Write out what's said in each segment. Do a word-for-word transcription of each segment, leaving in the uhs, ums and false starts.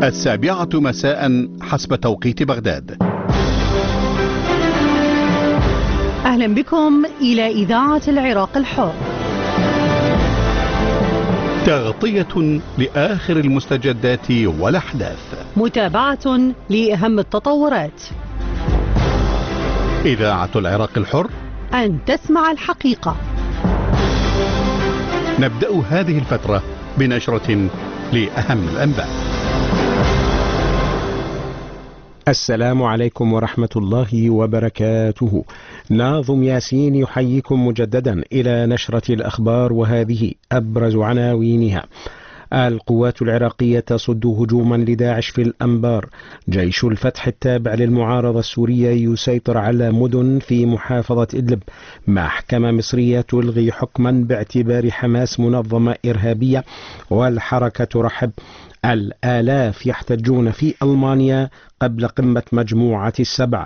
السابعة مساء حسب توقيت بغداد. أهلا بكم إلى إذاعة العراق الحر، تغطية لآخر المستجدات والأحداث، متابعة لأهم التطورات. إذاعة العراق الحر، أن تسمع الحقيقة. نبدأ هذه الفترة بنشرة لأهم الأنباء. السلام عليكم ورحمة الله وبركاته. ناظم ياسين يحييكم مجددا إلى نشرة الأخبار، وهذه أبرز عناوينها. القوات العراقية تصد هجوما لداعش في الأنبار. جيش الفتح التابع للمعارضة السورية يسيطر على مدن في محافظة إدلب. محكمة مصرية تلغي حكما باعتبار حماس منظمة إرهابية. والحركة ترحب. الآلاف يحتجون في ألمانيا قبل قمة مجموعة السبع.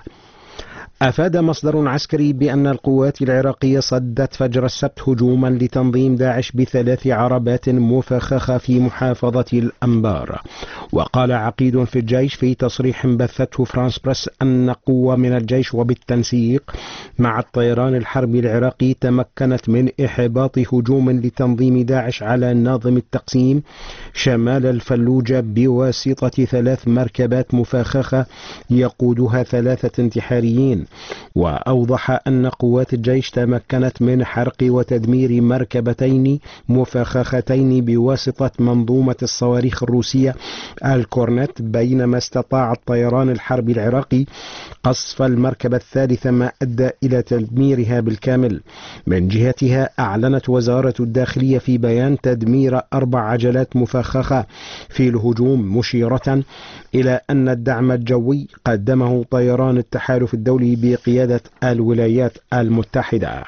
أفاد مصدر عسكري بأن القوات العراقية صدت فجر السبت هجوما لتنظيم داعش بثلاث عربات مفخخة في محافظة الأنبار. وقال عقيد في الجيش في تصريح بثته فرانس بريس أن قوة من الجيش وبالتنسيق مع الطيران الحربي العراقي تمكنت من إحباط هجوم لتنظيم داعش على ناظم التقسيم شمال الفلوجة بواسطة ثلاث مركبات مفخخة يقودها ثلاثة انتحاريين. وأوضح أن قوات الجيش تمكنت من حرق وتدمير مركبتين مفخختين بواسطة منظومة الصواريخ الروسية الكورنت، بينما استطاع الطيران الحربي العراقي قصف المركبة الثالثة ما أدى إلى تدميرها بالكامل. من جهتها أعلنت وزارة الداخلية في بيان تدمير أربع عجلات مفخخة في الهجوم، مشيرة إلى أن الدعم الجوي قدمه طيران التحالف الدولي بقيادة الولايات المتحدة.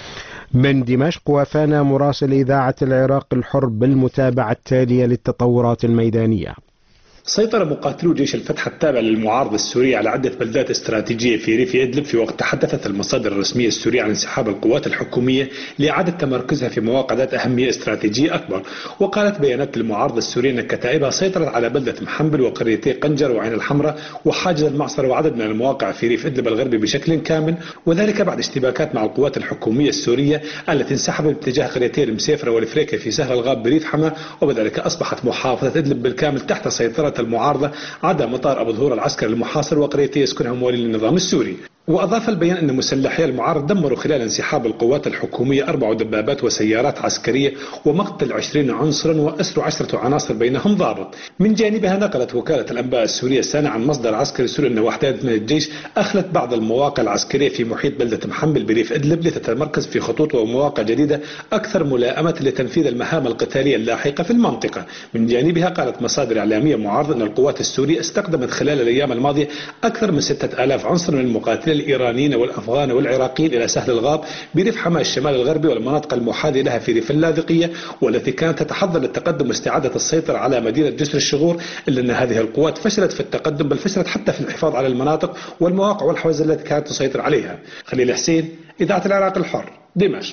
من دمشق وفانا مراسل إذاعة العراق الحر بالمتابعة التالية للتطورات الميدانية. سيطر مقاتلو جيش الفتح التابع للمعارضة السورية على عدة بلدات استراتيجية في ريف إدلب، في وقت تحدثت المصادر الرسمية السورية عن انسحاب القوات الحكومية لإعادة تمركزها في مواقع ذات أهمية استراتيجية أكبر. وقالت بيانات المعارضة السورية أن كتائبها سيطرت على بلدة محنبل وقريتي قنجر وعين الحمراء وحاجز المعصرة وعدد من المواقع في ريف إدلب الغربي بشكل كامل، وذلك بعد اشتباكات مع القوات الحكومية السورية التي انسحبت باتجاه قريتي المسيفرة والفريكة في سهل الغاب بريف حما، وبذلك أصبحت محافظة إدلب بالكامل تحت سيطرة المعارضة عدا مطار أبو ظهور العسكري المحاصر وقريتي يسكنها موالي للنظام السوري. وأضاف البيان أن مسلحي المعارض دمروا خلال انسحاب القوات الحكومية أربع دبابات وسيارات عسكرية ومقتل عشرين عنصرا وأسر عشرة عناصر بينهم ضابط. من جانبها نقلت وكالة الأنباء السورية سانة عن مصدر عسكري سوري أن وحدات من الجيش أخلت بعض المواقع العسكرية في محيط بلدة محنبل بريف إدلب لتتمركز في خطوط ومواقع جديدة أكثر ملائمة لتنفيذ المهام القتالية اللاحقة في المنطقة. من جانبها قالت مصادر إعلامية معارضة أن القوات السورية استخدمت خلال الأيام الماضية أكثر من ستة آلاف عنصر من المقاتلين الإيرانيين والأفغان والعراقيين إلى سهل الغاب بريف حما الشمال الغربي والمناطق المحاذية لها في ريف اللاذقية، والتي كانت تتحضر للتقدم واستعادة السيطرة على مدينة جسر الشغور، إلا أن هذه القوات فشلت في التقدم، بل فشلت حتى في الحفاظ على المناطق والمواقع والحوزة التي كانت تسيطر عليها. خليل حسين، إذاعة العراق الحر، دمشق.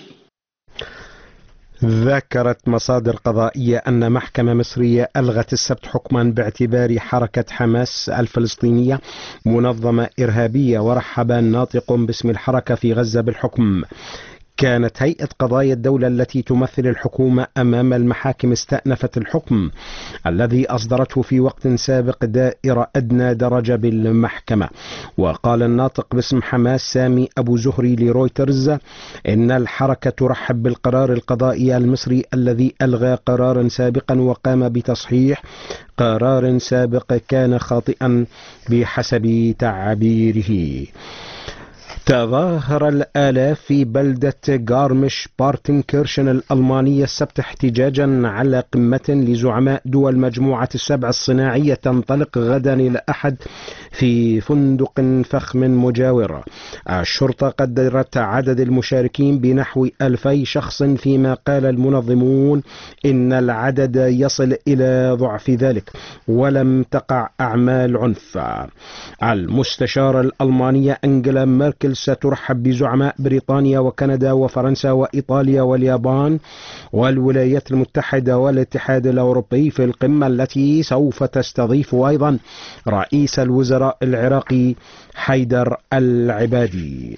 ذكرت مصادر قضائية أن محكمة مصرية ألغت السبت حكما باعتبار حركة حماس الفلسطينية منظمة إرهابية، ورحب ناطق باسم الحركة في غزة بالحكم. كانت هيئة قضايا الدولة التي تمثل الحكومة أمام المحاكم استأنفت الحكم الذي أصدرته في وقت سابق دائرة أدنى درجة بالمحكمة. وقال الناطق باسم حماس سامي أبو زهري لرويترز إن الحركة ترحب بالقرار القضائي المصري الذي ألغى قرارا سابقا وقام بتصحيح قرار سابق كان خاطئا بحسب تعبيره. تظاهر الآلاف في بلدة غارمش بارتنكيرشن الألمانية السبت احتجاجا على قمة لزعماء دول مجموعة السبع الصناعية تنطلق غدا الأحد في فندق فخم مجاور. الشرطة قدرت عدد المشاركين بنحو ألفي شخص، فيما قال المنظمون إن العدد يصل إلى ضعف ذلك ولم تقع أعمال عنف. المستشارة الألمانية أنجلا ميركل ميركل سترحب بزعماء بريطانيا وكندا وفرنسا وإيطاليا واليابان والولايات المتحدة والاتحاد الأوروبي في القمة التي سوف تستضيف أيضا رئيس الوزراء العراقي حيدر العبادي.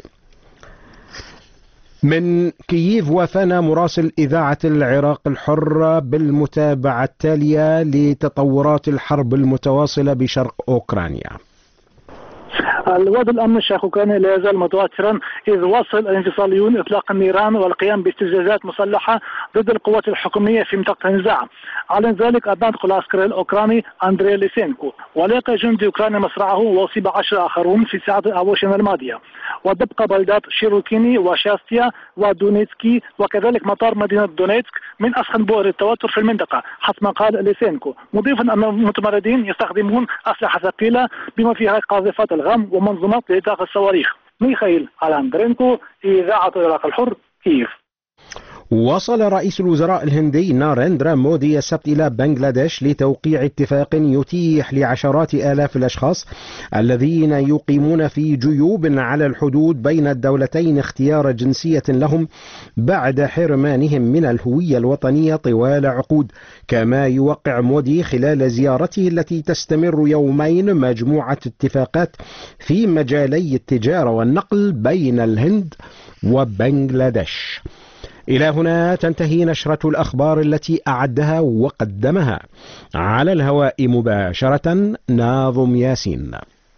من كييف وافانا مراسل إذاعة العراق الحر بالمتابعة التالية لتطورات الحرب المتواصلة بشرق أوكرانيا. الوضع الامن الشرق اوكرانيا لا يزال متوترا، اذ واصل الانفصاليون اطلاق النيران والقيام باستفزازات مسلحه ضد القوات الحكوميه في منطقه النزاع. اعلن ذلك الناطق العسكري الاوكراني اندري ليسينكو. ولقى جندي اوكراني مصرعه واصيب عشرة اخرون في ساعات اغوشن الماضيه. وتبقى بلدات شيروكيني وشاستيا ودونيتسكي وكذلك مطار مدينه دونيتسك من اسخن بؤر التوتر في المنطقه حسب ما قال ليسينكو، مضيفا ان المتمردين يستخدمون اسلحه ثقيله بما فيها قاذفات الغم ومنظومات لإطلاق الصواريخ. ميخائيل ألاندرينكو، إذاعة العراق الحر، كييف. وصل رئيس الوزراء الهندي ناريندرا مودي السبت إلى بنغلاديش لتوقيع اتفاق يتيح لعشرات آلاف الأشخاص الذين يقيمون في جيوب على الحدود بين الدولتين اختيار جنسية لهم بعد حرمانهم من الهوية الوطنية طوال عقود. كما يوقع مودي خلال زيارته التي تستمر يومين مجموعة اتفاقات في مجالي التجارة والنقل بين الهند وبنغلاديش. إلى هنا تنتهي نشرة الأخبار التي أعدها وقدمها على الهواء مباشرة ناظم ياسين.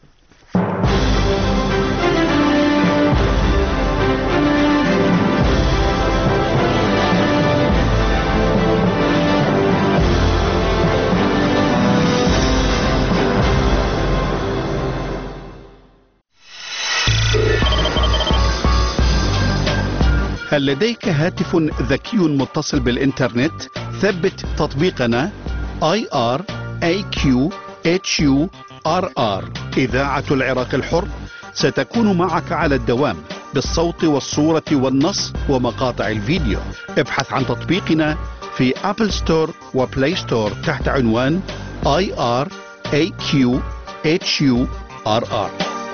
هل لديك هاتف ذكي متصل بالإنترنت؟ ثبت تطبيقنا آي آر إيه كيو إتش يو آر آر. إذاعة العراق الحر ستكون معك على الدوام بالصوت والصورة والنص ومقاطع الفيديو. ابحث عن تطبيقنا في أبل ستور وبلاي ستور تحت عنوان آي آر إيه كيو إتش يو آر آر.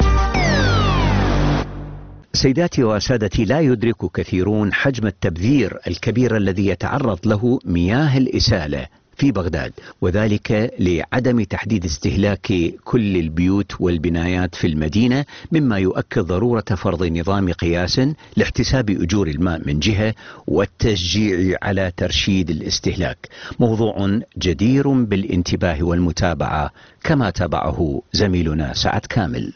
سيداتي وسادتي، لا يدرك كثيرون حجم التبذير الكبير الذي يتعرض له مياه الإسالة في بغداد، وذلك لعدم تحديد استهلاك كل البيوت والبنايات في المدينة، مما يؤكد ضرورة فرض نظام قياس لاحتساب أجور الماء من جهة والتشجيع على ترشيد الاستهلاك. موضوع جدير بالانتباه والمتابعة كما تابعه زميلنا سعد كامل.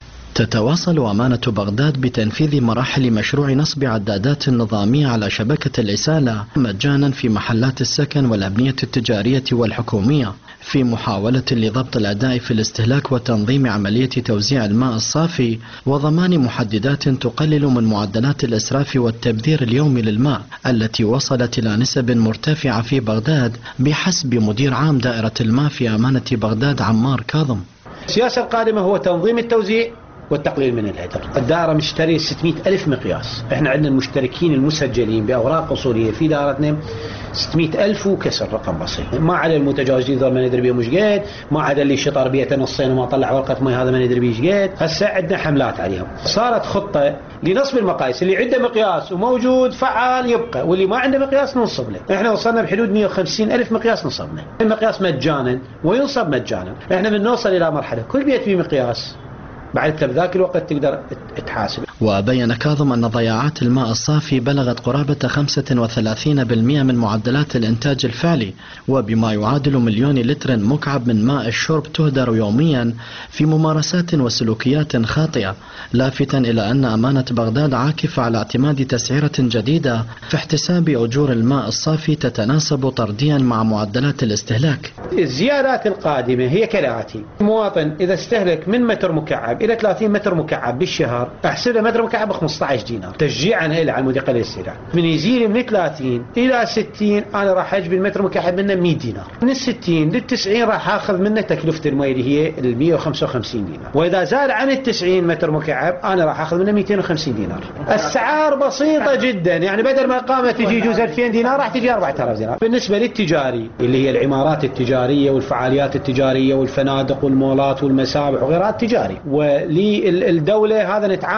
تتواصل أمانة بغداد بتنفيذ مراحل مشروع نصب عدادات نظامية على شبكة الإسالة مجانا في محلات السكن والأبنية التجارية والحكومية، في محاولة لضبط الأداء في الاستهلاك وتنظيم عملية توزيع الماء الصافي وضمان محددات تقلل من معدلات الإسراف والتبذير اليومي للماء التي وصلت إلى نسب مرتفعة في بغداد بحسب مدير عام دائرة الماء في أمانة بغداد عمار كاظم. السياسة القادمة هو تنظيم التوزيع والتقليل من الهدر. الدائرة مشترية ستمئة ألف مقياس، احنا عندنا المشتركين المسجلين بأوراق أصولية في دائرتنا ستمئة ألف وكسر، رقم بسيط. ما على المتجاوزين ذول ما ندري بيه مش قد، ما عدا اللي شطر بيته نصين وما طلع ورقة مي هذا ما ندري بيه قد. هسه عندنا حملات عليهم، صارت خطة لنصب المقاييس، اللي عنده مقياس وموجود فعال يبقى، واللي ما عنده مقياس ننصب له. احنا وصلنا بحدود مئة وخمسين ألف مقياس نصبنا، المقياس مجانا وينصب مجانا. احنا بنوصل إلى مرحلة كل بيت فيه مقياس، بعد بذاك الوقت تقدر تحاسب. وبين كاظم أن ضياعات الماء الصافي بلغت قرابة خمسة وثلاثين بالمئة من معدلات الإنتاج الفعلي، وبما يعادل مليون لتر مكعب من ماء الشرب تهدر يوميا في ممارسات وسلوكيات خاطئة، لافتا إلى أن أمانة بغداد عاكفة على اعتماد تسعيرة جديدة في احتساب أجور الماء الصافي تتناسب طرديا مع معدلات الاستهلاك. الزيادات القادمة هي كالآتي: المواطن إذا استهلك من متر مكعب إلى ثلاثين متر مكعب بالشهر، أحسب له متر مكعب ب خمسة عشر دينار تشجيعا إلى على المدقة الاستهلاك. من يزيد من ثلاثين إلى ستين أنا راح أجيب المتر مكعب منه مئة دينار، من الستين للتسعين راح أخذ منه تكلفة الماء اللي هي ال مئة وخمسة وخمسين دينار، وإذا زاد عن التسعين متر مكعب أنا راح أخذ منه مئتين وخمسين دينار. الأسعار بسيطة جدا، يعني بدل ما قامة تجي جوز ألفين دينار راح تجي أربعة آلاف دينار. بالنسبة للتجاري اللي هي العمارات التجارية والفعاليات التجارية والفنادق والمولات والمسابح وغيرها التجاري، وللدولة هذا نتعامل وياه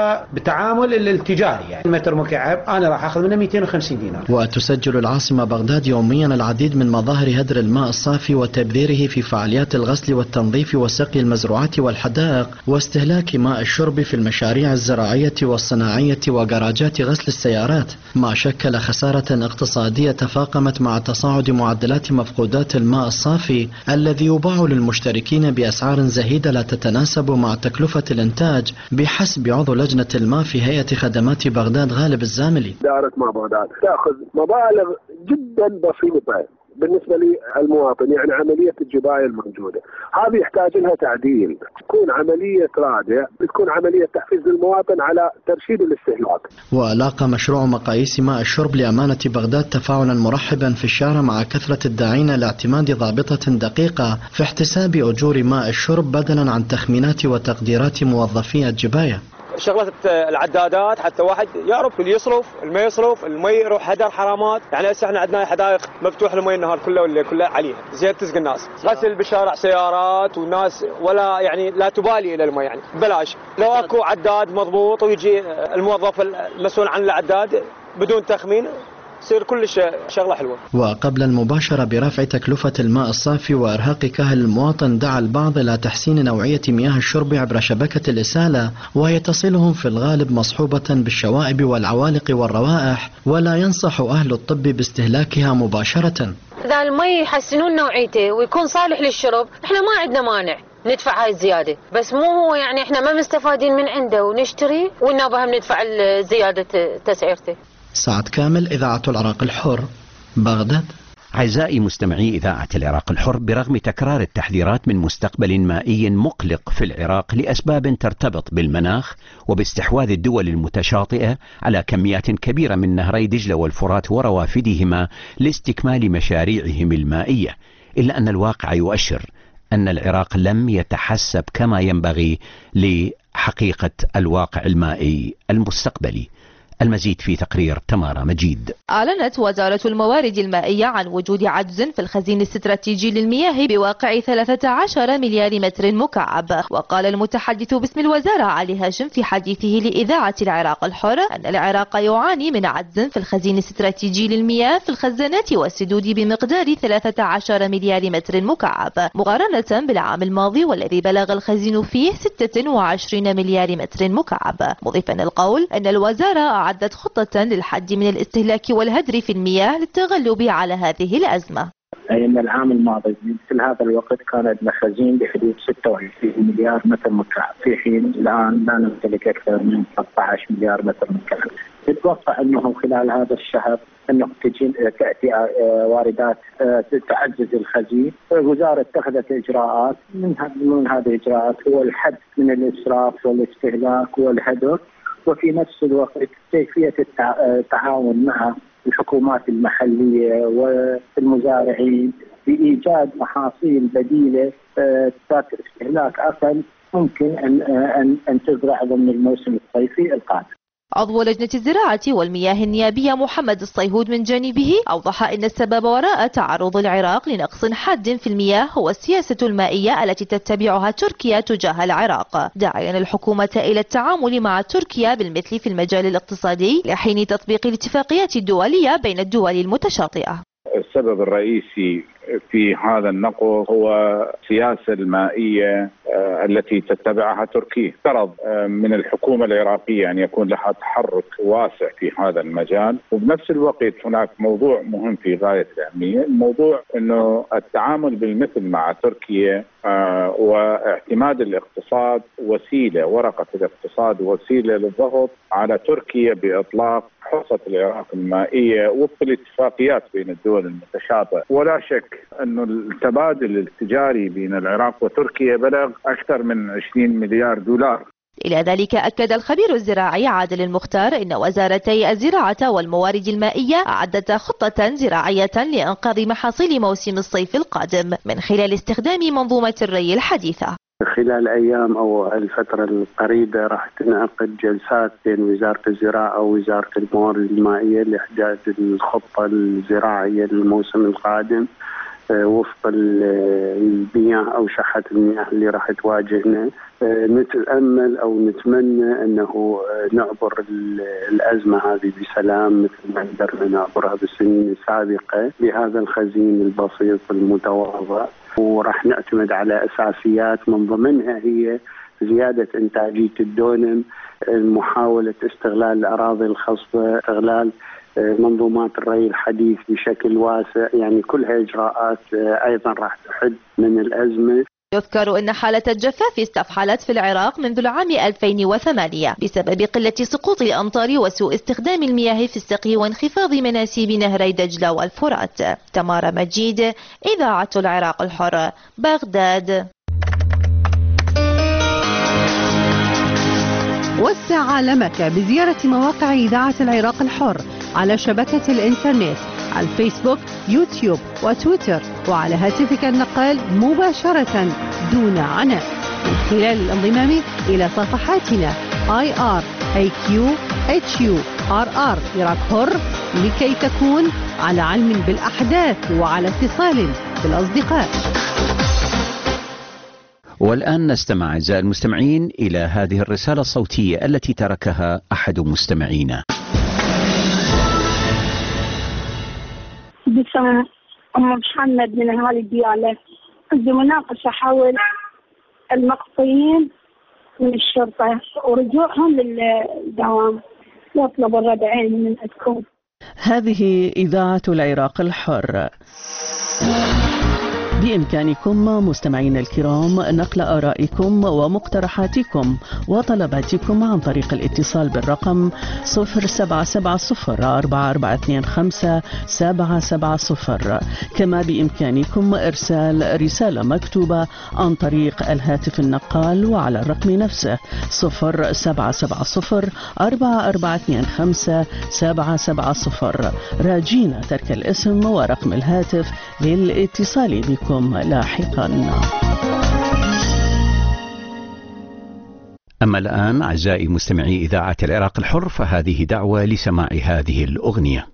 على بتعامل التجاري، يعني متر مكعب أنا راح أخذ منه مئتين وخمسين دينار. وتسجل العاصمة بغداد يوميا العديد من مظاهر هدر الماء الصافي وتبذيره في فعاليات الغسل والتنظيف وسقي المزروعات والحدائق واستهلاك ماء الشرب في المشاريع الزراعية والصناعية وجراجات غسل السيارات، ما شكل خسارة اقتصادية تفاقمت مع تصاعد معدلات مفقودات الماء الصافي الذي يباع للمشتركين بأسعار زهيدة لا تتناسب مع تكلفة الإنتاج بحسب عضو لجنة الماء في هيئة خدمات بغداد غالب الزاملي. دائرة ماء بغداد تأخذ مبالغ جدا بسيطة بالنسبة للمواطن، يعني عملية الجباية الموجودة هذه يحتاج لها تعديل، تكون عملية رادع، تكون عملية تحفيز للمواطن على ترشيد الاستهلاك. ولاقى مشروع مقاييس ماء الشرب لأمانة بغداد تفاعلا مرحبا في الشارع مع كثرة الداعين لاعتماد ضابطة دقيقة في احتساب أجور ماء الشرب بدلا عن تخمينات وتقديرات موظفي الجباية. شغلة العدادات حتى واحد يعرف اللي يصرف المي يصرف المي يروح هدر حرامات، يعني هسه احنا عندنا حدائق مفتوح المي النهار كله والليل كله عليها زين تسقي الناس، غسل بالشارع سيارات والناس ولا يعني لا تبالي الى المي، يعني بلاش. لو اكو عداد مضبوط ويجي الموظف المسؤول عن العداد بدون تخمين يصير كل شيء شغله حلوه. وقبل المباشره برفع تكلفه الماء الصافي وارهاق كاهل المواطن، دعا البعض الى تحسين نوعيه مياه الشرب عبر شبكه الاساله، وهي تصلهم في الغالب مصحوبه بالشوائب والعوالق والروائح، ولا ينصح اهل الطب باستهلاكها مباشره. اذا المي يحسنون نوعيته ويكون صالح للشرب احنا ما عندنا مانع ندفع هاي الزياده، بس مو هو يعني احنا ما مستفادين من عنده ونشتري والنوبه هم ندفع زياده تسعيرته. سعد كامل، إذاعة العراق الحر، بغداد. أعزائي مستمعي إذاعة العراق الحر، برغم تكرار التحذيرات من مستقبل مائي مقلق في العراق لأسباب ترتبط بالمناخ وباستحواذ الدول المتشاطئة على كميات كبيرة من نهري دجلة والفرات وروافدهما لاستكمال مشاريعهم المائية، إلا أن الواقع يؤشر أن العراق لم يتحسب كما ينبغي لحقيقة الواقع المائي المستقبلي. المزيد في تقرير تمارا مجيد. أعلنت وزارة الموارد المائية عن وجود عجز في الخزين الاستراتيجي للمياه بواقع ثلاثة عشر مليار متر مكعب. وقال المتحدث باسم الوزارة علي هاشم في حديثه لإذاعة العراق الحر أن العراق يعاني من عجز في الخزين الاستراتيجي للمياه في الخزانات والسدود بمقدار ثلاثة عشر مليار متر مكعب، مقارنة بالعام الماضي والذي بلغ الخزين فيه ستة وعشرين مليار متر مكعب، مضيفا القول أن الوزارة أعدت خطة للحد من الاستهلاك والهدر في المياه للتغلب على هذه الأزمة. أي أن العام الماضي مثل هذا الوقت كانت مخازين بحدود ستة وعشرين مليار متر مكعب، في حين الآن لا نمتلك أكثر من ثلاثة عشر مليار متر مكعب. نتوقع أنه خلال هذا الشهر أنه تأتي واردات تعزز الخزين. الوزارة اتخذت إجراءات، من من هذه الإجراءات هو الحد من الإسراف والاستهلاك والهدر، وفي نفس الوقت كيفية التعاون مع الحكومات المحلية والمزارعين بإيجاد محاصيل بديلة ذات استهلاك أقل ممكن أن أن أن تزرع ضمن الموسم الصيفي القادم. عضو لجنة الزراعة والمياه النيابية محمد الصيهود من جانبه أوضح أن السبب وراء تعرض العراق لنقص حاد في المياه هو السياسة المائية التي تتبعها تركيا تجاه العراق، داعيا الحكومة إلى التعامل مع تركيا بالمثل في المجال الاقتصادي لحين تطبيق الاتفاقيات الدولية بين الدول المتشاطئة. السبب الرئيسي في هذا النقص هو السياسة المائية التي تتبعها تركيا. افترض من الحكومة العراقية أن يكون لها تحرك واسع في هذا المجال، وبنفس الوقت هناك موضوع مهم في غاية الأهمية، الموضوع أنه التعامل بالمثل مع تركيا واعتماد الاقتصاد وسيلة، ورقة الاقتصاد وسيلة للضغط على تركيا بإطلاق حصة العراق المائية وفق الاتفاقيات بين الدول المتشابهة. ولا شك أن التبادل التجاري بين العراق وتركيا بلغ أكثر من عشرين مليار دولار. إلى ذلك أكد الخبير الزراعي عادل المختار أن وزارتي الزراعة والموارد المائية أعدتا خطة زراعية لإنقاذ محاصيل موسم الصيف القادم من خلال استخدام منظومة الري الحديثة. خلال أيام أو الفترة القريبة راح تنعقد جلسات بين وزارة الزراعة ووزارة الموارد المائية لإحداث الخطة الزراعية للموسم القادم، وفق المياه أو شحة المياه اللي راح تواجهنا. نتأمل أو نتمنى أنه نعبر الأزمة هذه بسلام مثل ما قدرنا نعبرها بالسنين السابقة بهذا الخزين البسيط المتواضع، وراح نعتمد على أساسيات من ضمنها هي زيادة إنتاجية الدونم، محاولة استغلال الأراضي الخصبة، استغلال منظومات الري الحديث بشكل واسع، يعني كلها إجراءات أيضا راح تحد من الأزمة. يذكر أن حالة الجفاف استفحلت في العراق منذ العام ألفين وثمانية بسبب قلة سقوط الأمطار وسوء استخدام المياه في السقي وانخفاض مناسيب نهري دجلة والفرات. تمارا مجيد، إذاعة العراق الحر، بغداد. وسع عالمك بزيارة مواقع إذاعة العراق الحر على شبكة الإنترنت، على الفيسبوك، يوتيوب وتويتر، وعلى هاتفك النقال مباشرة دون عناء من خلال الانضمام إلى صفحاتنا آي آر إيه كيو إتش يو آر آر عراق حر لكي تكون على علم بالأحداث وعلى اتصال بالأصدقاء. والآن نستمع أعزائي المستمعين إلى هذه الرسالة الصوتية التي تركها أحد مستمعينا. بسم أم محمد من أهالي الديالة، عندي مناقشة حول المقصيين من الشرطة ورجوعهم للدوام، واطلب الردعين من عندكم. هذه إذاعة العراق الحر. بإمكانكم مستمعين الكرام نقل آرائكم ومقترحاتكم وطلباتكم عن طريق الاتصال بالرقم صفر سبعة سبعة صفر أربعة أربعة اثنين خمسة سبعة سبعة صفر. كما بإمكانكم إرسال رسالة مكتوبة عن طريق الهاتف النقال وعلى الرقم نفسه صفر سبعة سبعة صفر أربعة أربعة اثنين خمسة سبعة سبعة صفر، راجين ترك الاسم ورقم الهاتف للاتصال بكم لاحقا. أما الآن أعزائي مستمعي إذاعة العراق الحر فهذه دعوة لسماع هذه الأغنية.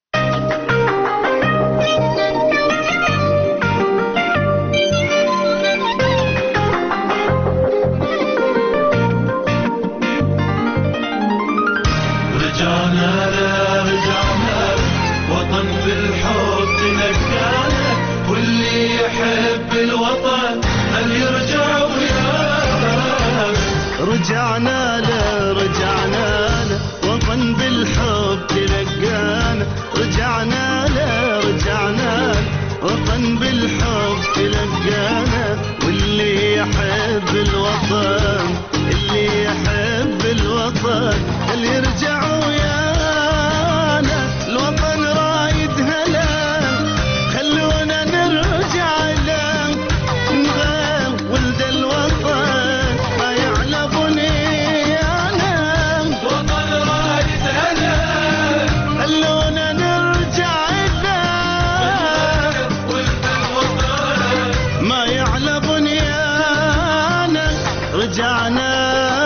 رجعنا له رجعنا وطن بالحب تنكانا، واللي يحب الوطن هل يرجع وياه. رجعنا له رجعنا له وطن بالحب تلقانا، رجعنا له رجعنا له وطن بالحب تلقانا، واللي يحب الوطن اللي يحب الوطن هل يرجع ويانا. الوطن رايد هلا خلونا نرجع له، نغير ولد الوطن ما يعلى بنيانا. الوطن رايد هلا خلونا نرجع له، ولد الوطن ما يعلى بنيانا. رجعنا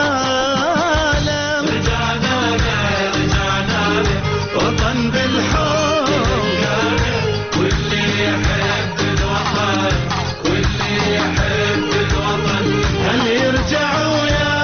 له رجعنا له رجعنا له وطن بالحب، واللي يحب الوطن واللي يحب الوطن هل يرجع ويانا.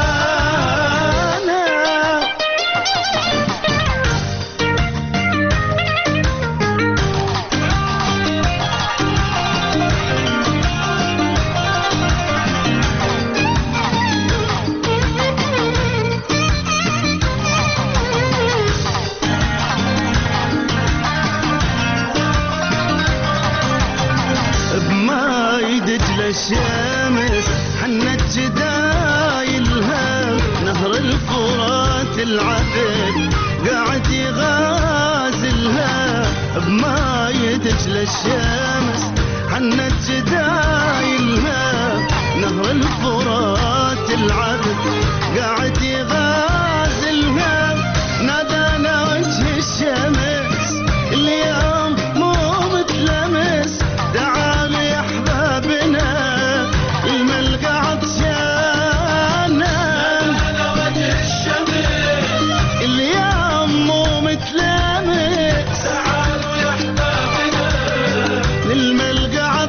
الشمس حنت جدايلها، نهر الفرات العذب قاعد يغازلها. بماي دجلة الشمس حنت جدايلها، نهر الفرات العذب قاعد يغازلها. نادانا وجه الشمس اليوم مو متلمس، تعالوا يا احبابنا الملقى عطشانا. نادانا وجه الشمس اليوم مو متلمس، تعالوا يا احبابنا الملقى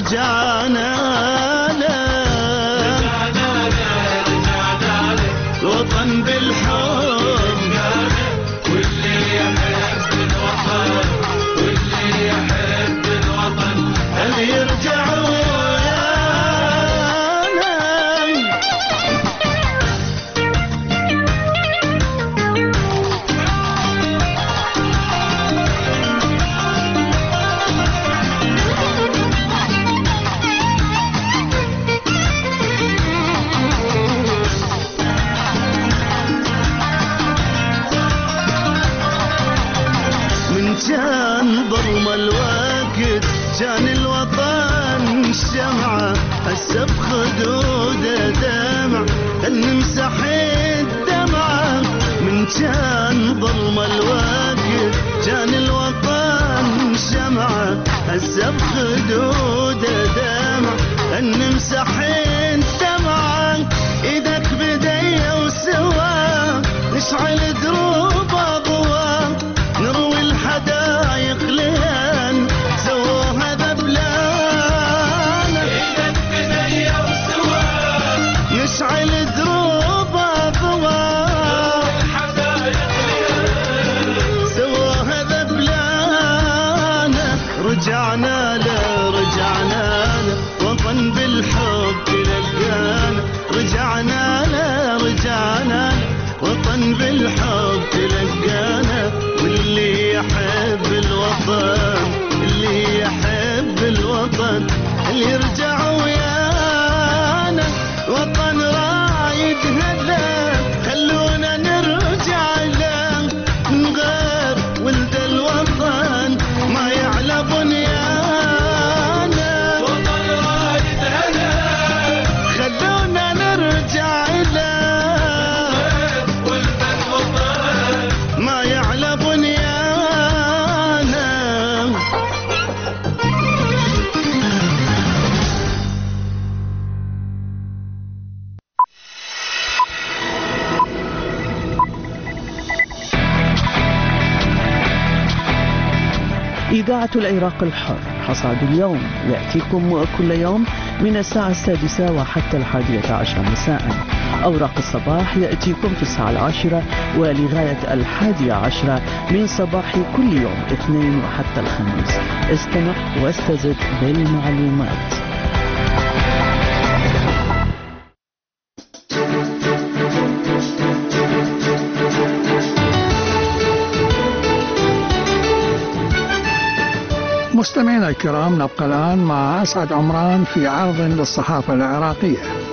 رجعنا له الوطن بالحب واللي يحب الوطن واللي يحب الوطن هل يرجعوا كان ظلم الوقت كان الوطن شمعة هسه بخدوده دمع نمسح الدمعة من كان ظلم الوقت كان الوطن شمعة هسه بخدوده دمع نمسح الدمعة ايدك بدي وسوا نشعل دروب اضواء نروي الحدايق لين سووها ذبلان ايدك بدي وسوا نشعل دروب اضواء الحدايق لين سووها ذبلان رجعنا له رجعنا له وطن بالحب تلقانا رجعنا له رجعنا له وطن بالحب تلقانا واللي يحب الوطن اللي يحب الوطن اللي يرجع ويانا وطن رايد هلا خلونا نرجع له من غير ولد الوطن ما يعلى بنيانا وطن رايد هلا خلونا نرجع له ما يعلى بنيانا. إذاعة العراق الحر حصاد اليوم يأتيكم كل يوم من الساعة السادسة وحتى الحادية عشر مساء. أوراق الصباح يأتيكم في الساعة العاشرة ولغاية الحادية عشرة من صباح كل يوم اثنين وحتى الخميس. استمع واستزد بالمعلومات. مستمعينا الكرام، نبقى الآن مع أسعد عمران في عرض للصحافة العراقية.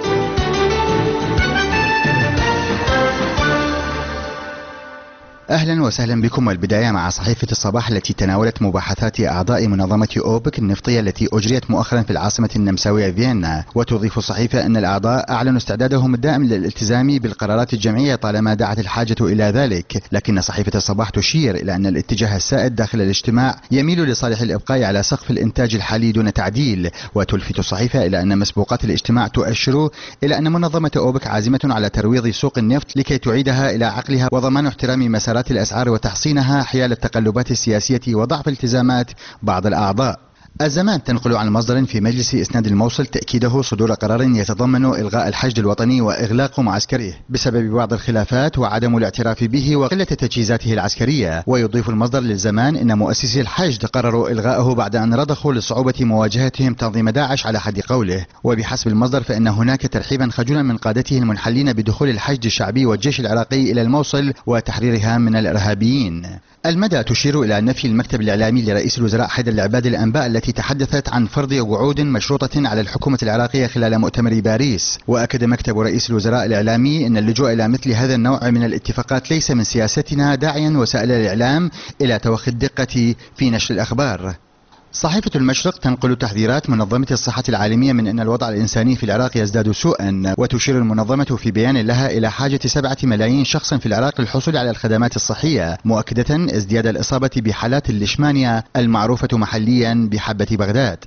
أهلا وسهلا بكم، والبداية مع صحيفة الصباح التي تناولت مباحثات أعضاء منظمة أوبك النفطية التي أجريت مؤخرا في العاصمة النمساوية فيينا. وتضيف الصحيفة أن الأعضاء أعلنوا استعدادهم الدائم للالتزام بالقرارات الجمعية طالما دعت الحاجة إلى ذلك، لكن صحيفة الصباح تشير إلى أن الاتجاه السائد داخل الاجتماع يميل لصالح الإبقاء على سقف الإنتاج الحالي دون تعديل. وتلفت الصحيفة إلى أن مسبوقات الاجتماع تؤشر إلى أن منظمة أوبك عازمة على ترويض سوق النفط لكي تعيدها إلى عقلها وضمان احترام مسارات الأسعار وتحصينها حيال التقلبات السياسية وضعف التزامات بعض الأعضاء. الزمان تنقل عن مصدر في مجلس إسناد الموصل تأكيده صدور قرار يتضمن إلغاء الحشد الوطني وإغلاق معسكره بسبب بعض الخلافات وعدم الاعتراف به وقلة تجهيزاته العسكرية. ويضيف المصدر للزمان إن مؤسسي الحشد قرروا إلغائه بعد أن رضخوا لصعوبة مواجهتهم تنظيم داعش على حد قوله. وبحسب المصدر فإن هناك ترحيبا خجولا من قادته المنحلين بدخول الحشد الشعبي والجيش العراقي إلى الموصل وتحريرها من الإرهابيين. المدى تشير إلى نفي المكتب الإعلامي لرئيس الوزراء حيدر العبادي الأنباء التي تحدثت عن فرض وعود مشروطة على الحكومة العراقية خلال مؤتمر باريس. وأكد مكتب رئيس الوزراء الإعلامي أن اللجوء إلى مثل هذا النوع من الاتفاقات ليس من سياستنا، داعيا وسائل الإعلام إلى توخي الدقة في نشر الأخبار. صحيفة المشرق تنقل تحذيرات منظمة الصحة العالمية من أن الوضع الإنساني في العراق يزداد سوءا. وتشير المنظمة في بيان لها إلى حاجة سبعة ملايين شخص في العراق للحصول على الخدمات الصحية، مؤكدة ازدياد الإصابة بحالات الليشمانيا المعروفة محليا بحبة بغداد.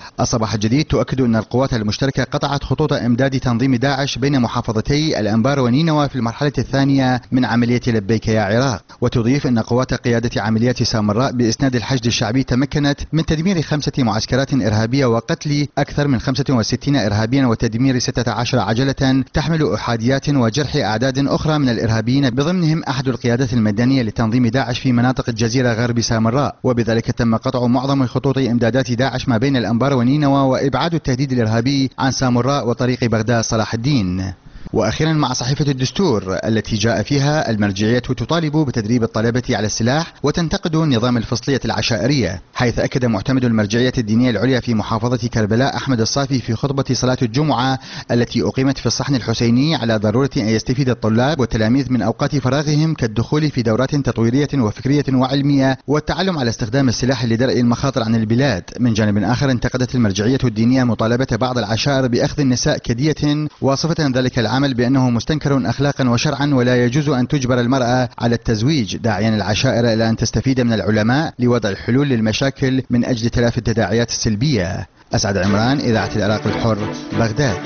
الصباح الجديد تؤكد أن القوات المشتركة قطعت خطوط إمداد تنظيم داعش بين محافظتي الأنبار ونينوى في المرحلة الثانية من عملية لبيك يا عراق. وتضيف أن قوات قيادة عمليات سامراء بإسناد الحشد الشعبي تمكنت من تدمير خمسة معسكرات إرهابية وقتل أكثر من خمسة وستين إرهابيا وتدمير ستة عشر عجلة تحمل أحاديات وجرح أعداد أخرى من الإرهابيين بضمنهم أحد القيادات الميدانية لتنظيم داعش في مناطق الجزيرة غرب سامراء. وبذلك تم قطع معظم خطوط إمدادات داعش ما بين الأنبار ونينوى وإبعاد التهديد الإرهابي عن سامراء وطريق بغداد صلاح الدين. وأخيرا مع صحيفة الدستور التي جاء فيها المرجعية تطالب بتدريب الطلبة على السلاح وتنتقد نظام الفصلية العشائرية، حيث أكد معتمد المرجعية الدينية العليا في محافظة كربلاء أحمد الصافي في خطبة صلاة الجمعة التي أقيمت في الصحن الحسيني على ضرورة أن يستفيد الطلاب والتلاميذ من أوقات فراغهم كالدخول في دورات تطويرية وفكرية وعلمية والتعلم على استخدام السلاح لدرء المخاطر عن البلاد. من جانب آخر انتقدت المرجعية الدينية مطالبة بعض العشائر بأخذ النساء كدية واصفة ذلك العمل بأنه مستنكر أخلاقا وشرعا ولا يجوز أن تجبر المرأة على التزويج، داعيا العشائر إلى أن تستفيد من العلماء لوضع الحلول للمشاكل من أجل تلافي التداعيات السلبية. أسعد عمران، إذاعة العراق الحر، بغداد.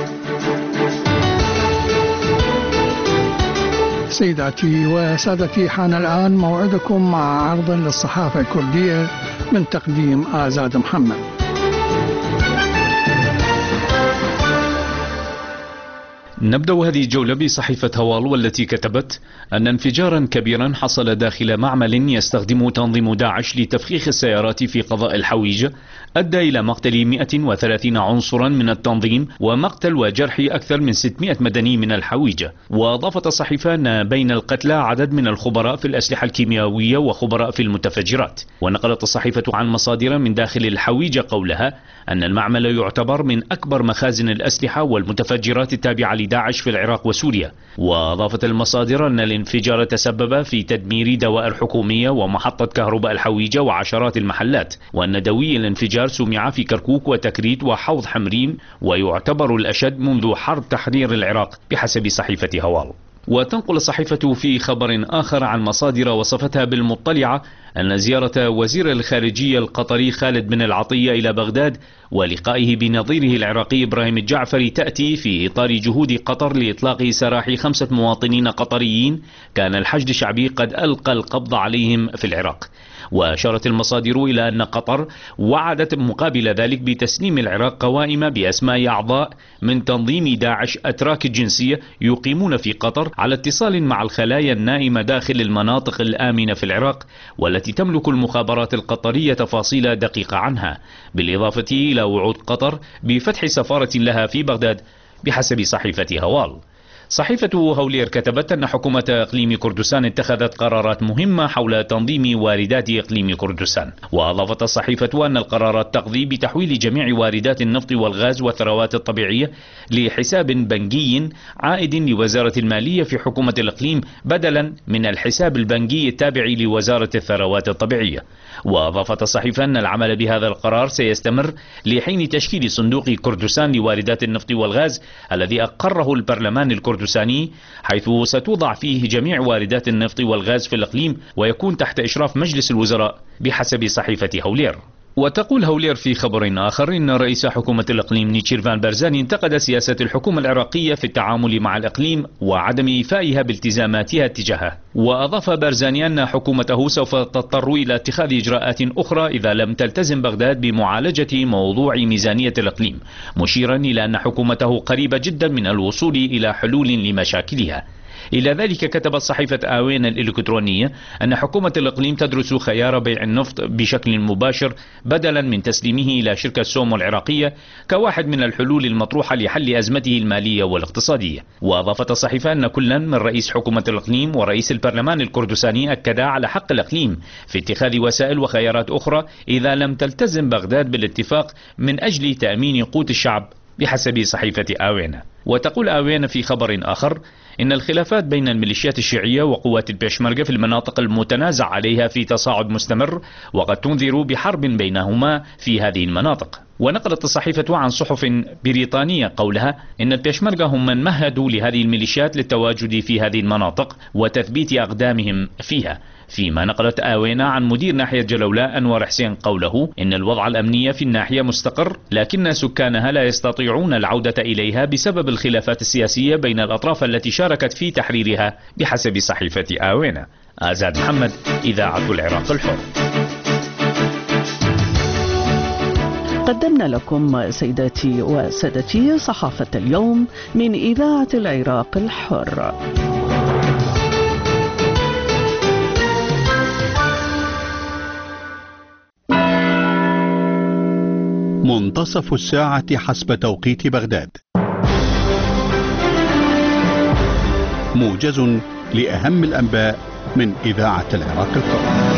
سيداتي وسادتي، حان الآن موعدكم مع عرض للصحافة الكردية من تقديم آزاد محمد. نبدأ هذه الجولة بصحيفة هوال والتي كتبت أن انفجارا كبيرا حصل داخل معمل يستخدم تنظيم داعش لتفخيخ السيارات في قضاء الحويجة أدى إلى مقتل مئة وثلاثين عنصرا من التنظيم ومقتل وجرح أكثر من ستمئة مدني من الحويجة. وأضافت الصحيفة أن بين القتلى عدد من الخبراء في الأسلحة الكيميائية وخبراء في المتفجرات. ونقلت الصحيفة عن مصادر من داخل الحويجة قولها أن المعمل يعتبر من أكبر مخازن الأسلحة والمتفجرات التابعة لداعش في العراق وسوريا. وأضافت المصادر أن الانفجار تسبب في تدمير دوائر حكومية ومحطة كهرباء الحويجة وعشرات المحلات، وأن دوي الانفجار سمع في كركوك وتكريت وحوض حمرين ويعتبر الأشد منذ حرب تحرير العراق بحسب صحيفة هوال. وتنقل الصحيفة في خبر آخر عن مصادر وصفتها بالمطلعة أن زيارة وزير الخارجية القطري خالد بن العطية إلى بغداد ولقائه بنظيره العراقي إبراهيم الجعفري تأتي في إطار جهود قطر لإطلاق سراح خمسة مواطنين قطريين كان الحشد الشعبي قد ألقى القبض عليهم في العراق. وأشارت المصادر إلى أن قطر وعدت مقابل ذلك بتسليم العراق قوائم بأسماء أعضاء من تنظيم داعش أتراك الجنسية يقيمون في قطر على اتصال مع الخلايا النائمة داخل المناطق الآمنة في العراق والتي تملك المخابرات القطرية تفاصيل دقيقة عنها، بالإضافة إلى وعود قطر بفتح سفارة لها في بغداد بحسب صحيفة هوال. صحيفة هولير كتبت أن حكومة إقليم كردستان اتخذت قرارات مهمة حول تنظيم واردات إقليم كردستان. وأضافت الصحيفة أن القرارات تقضي بتحويل جميع واردات النفط والغاز والثروات الطبيعية لحساب بنكي عائد لوزارة المالية في حكومة الإقليم بدلا من الحساب البنكي التابع لوزارة الثروات الطبيعية. وأضافت الصحيفة أن العمل بهذا القرار سيستمر لحين تشكيل صندوق كردستان لواردات النفط والغاز الذي أقره البرلمان الكردستاني، حيث ستوضع فيه جميع واردات النفط والغاز في الإقليم ويكون تحت إشراف مجلس الوزراء بحسب صحيفة هولير. وتقول هولير في خبر آخر إن رئيس حكومة الإقليم نيتشيرفان بارزاني انتقد سياسة الحكومة العراقية في التعامل مع الإقليم وعدم إيفائها بالتزاماتها تجاهه. وأضاف بارزاني أن حكومته سوف تضطر إلى اتخاذ إجراءات أخرى إذا لم تلتزم بغداد بمعالجة موضوع ميزانية الإقليم، مشيرا إلى أن حكومته قريبة جدا من الوصول إلى حلول لمشاكلها. إلى ذلك كتبت صحيفة آوين الإلكترونية أن حكومة الإقليم تدرس خيار بيع النفط بشكل مباشر بدلا من تسليمه إلى شركة سومو العراقية كواحد من الحلول المطروحة لحل أزمته المالية والاقتصادية. وأضافت الصحيفة أن كلا من رئيس حكومة الإقليم ورئيس البرلمان الكردستاني أكدا على حق الإقليم في اتخاذ وسائل وخيارات أخرى إذا لم تلتزم بغداد بالاتفاق من أجل تأمين قوت الشعب بحسب صحيفة آوين. وتقول آوين في خبر آخر إن الخلافات بين الميليشيات الشيعية وقوات البيشمركة في المناطق المتنازع عليها في تصاعد مستمر وقد تنذر بحرب بينهما في هذه المناطق. ونقلت الصحيفة عن صحف بريطانية قولها إن البيشمركة هم من مهدوا لهذه الميليشيات للتواجد في هذه المناطق وتثبيت أقدامهم فيها، فيما نقلت آوينا عن مدير ناحية جلولاء أنور حسين قوله إن الوضع الأمني في الناحية مستقر، لكن سكانها لا يستطيعون العودة إليها بسبب الخلافات السياسية بين الأطراف التي شاركت في تحريرها بحسب صحيفة آوينا. آزاد محمد، إذاعة العراق الحر. قدمنا لكم سيداتي وسادتي صحافة اليوم من إذاعة العراق الحر. منتصف الساعة حسب توقيت بغداد. موجز لأهم الأنباء من إذاعة العراق الحر.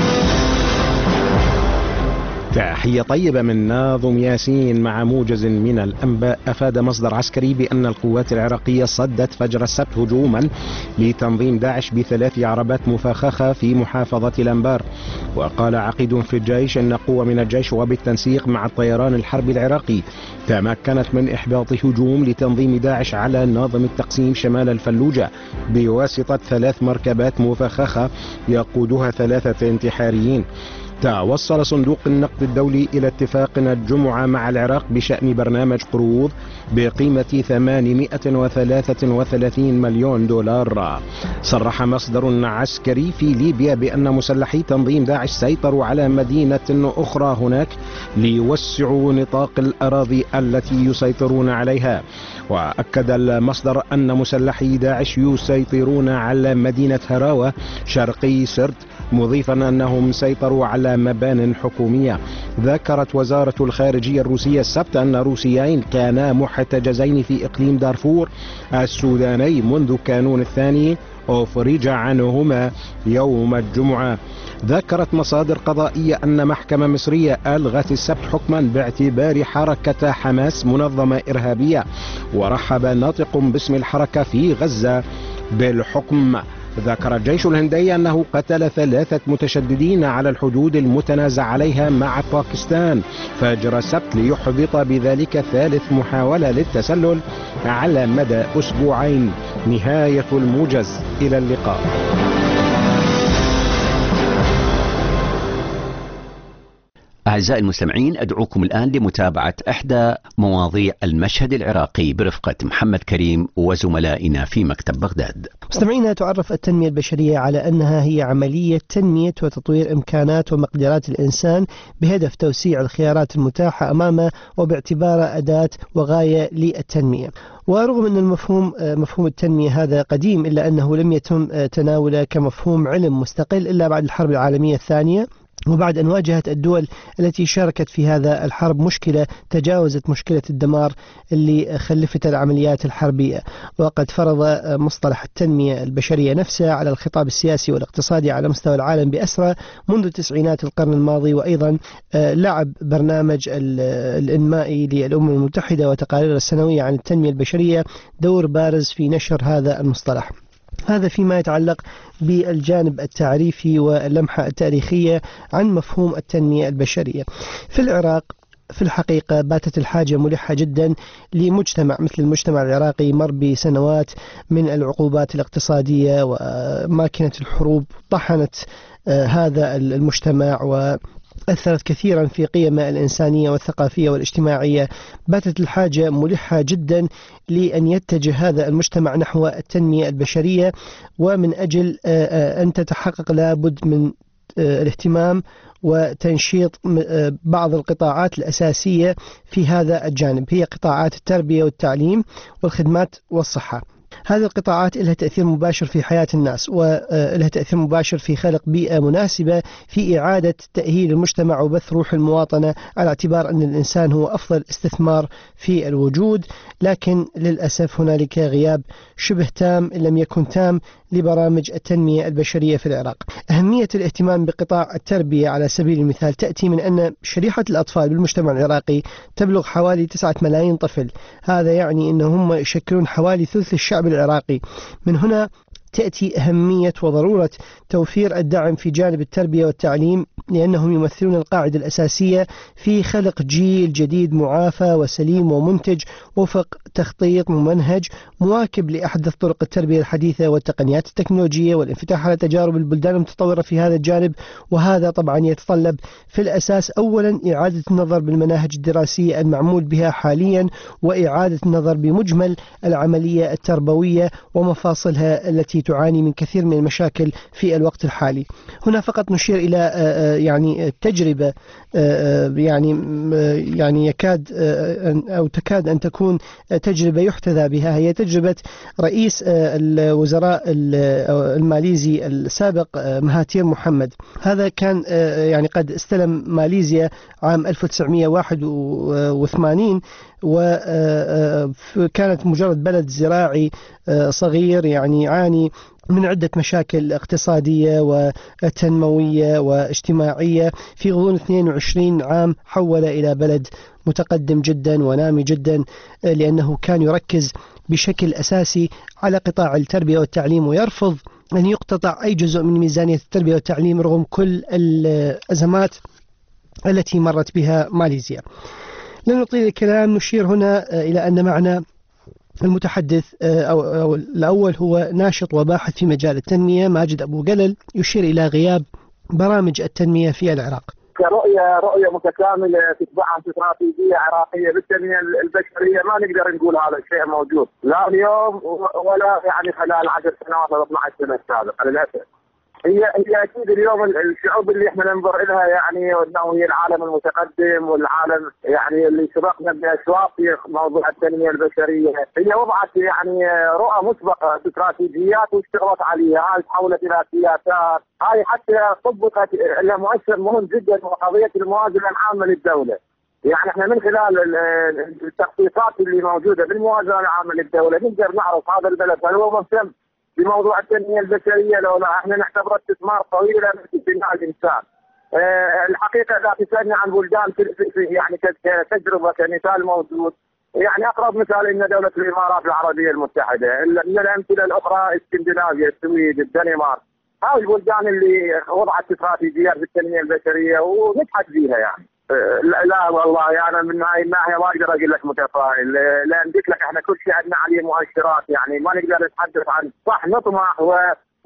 تحية طيبة من ناظم ياسين مع موجز من الأنباء. أفاد مصدر عسكري بأن القوات العراقية صدت فجر السبت هجوما لتنظيم داعش بثلاث عربات مفخخة في محافظة الأنبار. وقال عقيد في الجيش أن قوة من الجيش وبالتنسيق مع الطيران الحربي العراقي تمكنت من إحباط هجوم لتنظيم داعش على ناظم التقسيم شمال الفلوجة بواسطة ثلاث مركبات مفخخة يقودها ثلاثة انتحاريين. توصل صندوق النقد الدولي إلى اتفاق الجمعة مع العراق بشأن برنامج قروض بقيمة ثمانمائة وثلاثة وثلاثين مليون دولار. صرح مصدر عسكري في ليبيا بأن مسلحي تنظيم داعش سيطروا على مدينة أخرى هناك ليوسعوا نطاق الأراضي التي يسيطرون عليها. وأكد المصدر أن مسلحي داعش يسيطرون على مدينة هراوة شرقي سرت، مضيفا أنهم سيطروا على مبان حكومية. ذكرت وزارة الخارجية الروسية السبت أن روسيين كانا محتجزين في إقليم دارفور السوداني منذ كانون الثاني أفرج عنهما يوم الجمعة. ذكرت مصادر قضائية أن محكمة مصرية ألغت السبت حكما باعتبار حركة حماس منظمة إرهابية، ورحب ناطق باسم الحركة في غزة بالحكم. ذكر الجيش الهندي أنه قتل ثلاثة متشددين على الحدود المتنازع عليها مع باكستان فجر السبت ليحبط بذلك ثالث محاولة للتسلل على مدى أسبوعين. نهاية الموجز، إلى اللقاء. أعزائي المستمعين، أدعوكم الآن لمتابعة إحدى مواضيع المشهد العراقي برفقة محمد كريم وزملائنا في مكتب بغداد. مستمعينا، تعرف التنمية البشرية على أنها هي عملية تنمية وتطوير إمكانات ومقدرات الإنسان بهدف توسيع الخيارات المتاحة أمامه وباعتباره أداة وغاية للتنمية. ورغم أن المفهوم مفهوم التنمية هذا قديم، إلا أنه لم يتم تناوله كمفهوم علم مستقل إلا بعد الحرب العالمية الثانية، وبعد أن واجهت الدول التي شاركت في هذا الحرب مشكلة تجاوزت مشكلة الدمار اللي خلفت العمليات الحربية. وقد فرض مصطلح التنمية البشرية نفسه على الخطاب السياسي والاقتصادي على مستوى العالم بأسرى منذ تسعينات القرن الماضي. وأيضا لعب برنامج الإنمائي للأمم المتحدة وتقارير السنوية عن التنمية البشرية دور بارز في نشر هذا المصطلح. هذا فيما يتعلق بالجانب التعريفي واللمحة التاريخية عن مفهوم التنمية البشرية. في العراق في الحقيقة باتت الحاجة ملحة جدا لمجتمع مثل المجتمع العراقي مر بسنوات من العقوبات الاقتصادية وماكنة الحروب طحنت هذا المجتمع و أثرت كثيرا في قيمه الإنسانية والثقافية والاجتماعية. باتت الحاجة ملحة جدا لأن يتجه هذا المجتمع نحو التنمية البشرية، ومن أجل أن تتحقق لابد من الاهتمام وتنشيط بعض القطاعات الأساسية في هذا الجانب، هي قطاعات التربية والتعليم والخدمات والصحة. هذه القطاعات لها تأثير مباشر في حياة الناس ولها تأثير مباشر في خلق بيئة مناسبة في إعادة تأهيل المجتمع وبث روح المواطنة، على اعتبار أن الإنسان هو أفضل استثمار في الوجود. لكن للأسف هنالك غياب شبه تام إن لم يكن تام لبرامج التنمية البشرية في العراق. أهمية الاهتمام بقطاع التربية على سبيل المثال تأتي من أن شريحة الأطفال بالمجتمع العراقي تبلغ حوالي تسعة ملايين طفل. هذا يعني أنهم يشكلون حوالي ثلث الشعب العراقي. من هنا تأتي أهمية وضرورة توفير الدعم في جانب التربية والتعليم، لأنهم يمثلون القاعدة الأساسية في خلق جيل جديد معافى وسليم ومنتج وفق تخطيط ممنهج مواكب لأحدث طرق التربية الحديثة والتقنيات التكنولوجية والانفتاح على تجارب البلدان المتطورة في هذا الجانب. وهذا طبعا يتطلب في الأساس أولا إعادة النظر بالمناهج الدراسية المعمول بها حاليا، وإعادة النظر بمجمل العملية التربوية ومفاصلها التي تعاني من كثير من المشاكل في الوقت الحالي. هنا فقط نشير إلى يعني تجربة يعني يعني يكاد أو تكاد أن تكون تجربة يحتذى بها، هي تجربة رئيس الوزراء الماليزي السابق مهاتير محمد. هذا كان يعني قد استلم ماليزيا عام ألف وتسعمئة وواحد وثمانين، وكانت مجرد بلد زراعي صغير يعني يعاني من عدة مشاكل اقتصادية وتنموية واجتماعية. في غضون اثنين وعشرين عام حول إلى بلد متقدم جدا ونامي جدا، لأنه كان يركز بشكل أساسي على قطاع التربية والتعليم، ويرفض أن يقتطع أي جزء من ميزانية التربية والتعليم رغم كل الأزمات التي مرت بها ماليزيا. لن نطيل الكلام، نشير هنا إلى أن معنا المتحدث أو, أو الأول هو ناشط وباحث في مجال التنمية ماجد أبو قلل، يشير إلى غياب برامج التنمية في العراق. كرؤية رؤية متكاملة تتبعها استراتيجية عراقية بالتنمية البشرية ما نقدر نقول هذا الشيء موجود لا اليوم ولا يعني خلال عشر سنوات أو اثنعش سنة السابقة للأسف. هي هي اكيد اليوم الشعوب اللي احنا ننظر لها يعني انه هي العالم المتقدم والعالم يعني اللي سبقنا باشواط في موضوع التنميه البشريه، هي وضعت يعني رؤى مسبقه استراتيجيات واشتغلت عليها، هاي تحولت الى سياسات، هاي حتى طبقت لها مؤشر مهم جدا وقضيه الموازنه العامه للدوله. يعني احنا من خلال التخطيطات اللي موجوده بالموازنه العامه للدوله نقدر نعرف هذا البلد هل هو مهتم بموضوع التنمية البشرية لو لا احنا نعتبره استثمار طويل في بناء الإنسان. أه الحقيقة إذا تسألني عن بلدان في في يعني كتجربة كمثال موجود، يعني أقرب مثال إن دولة الإمارات العربية المتحدة، من الأمثلة الأخرى اسكندنافيا، السويد، الدنمارك، هاي البلدان اللي وضعت استراتيجيات بالتنمية البشرية ونجحت فيها يعني. لا, لا والله يعني من هاي الناحيه ما اقدر اقول لك متفائل، لان قلت لك احنا كل شيء عندنا عليه مؤشرات، يعني ما نقدر نتحدث عن صح نطمح و...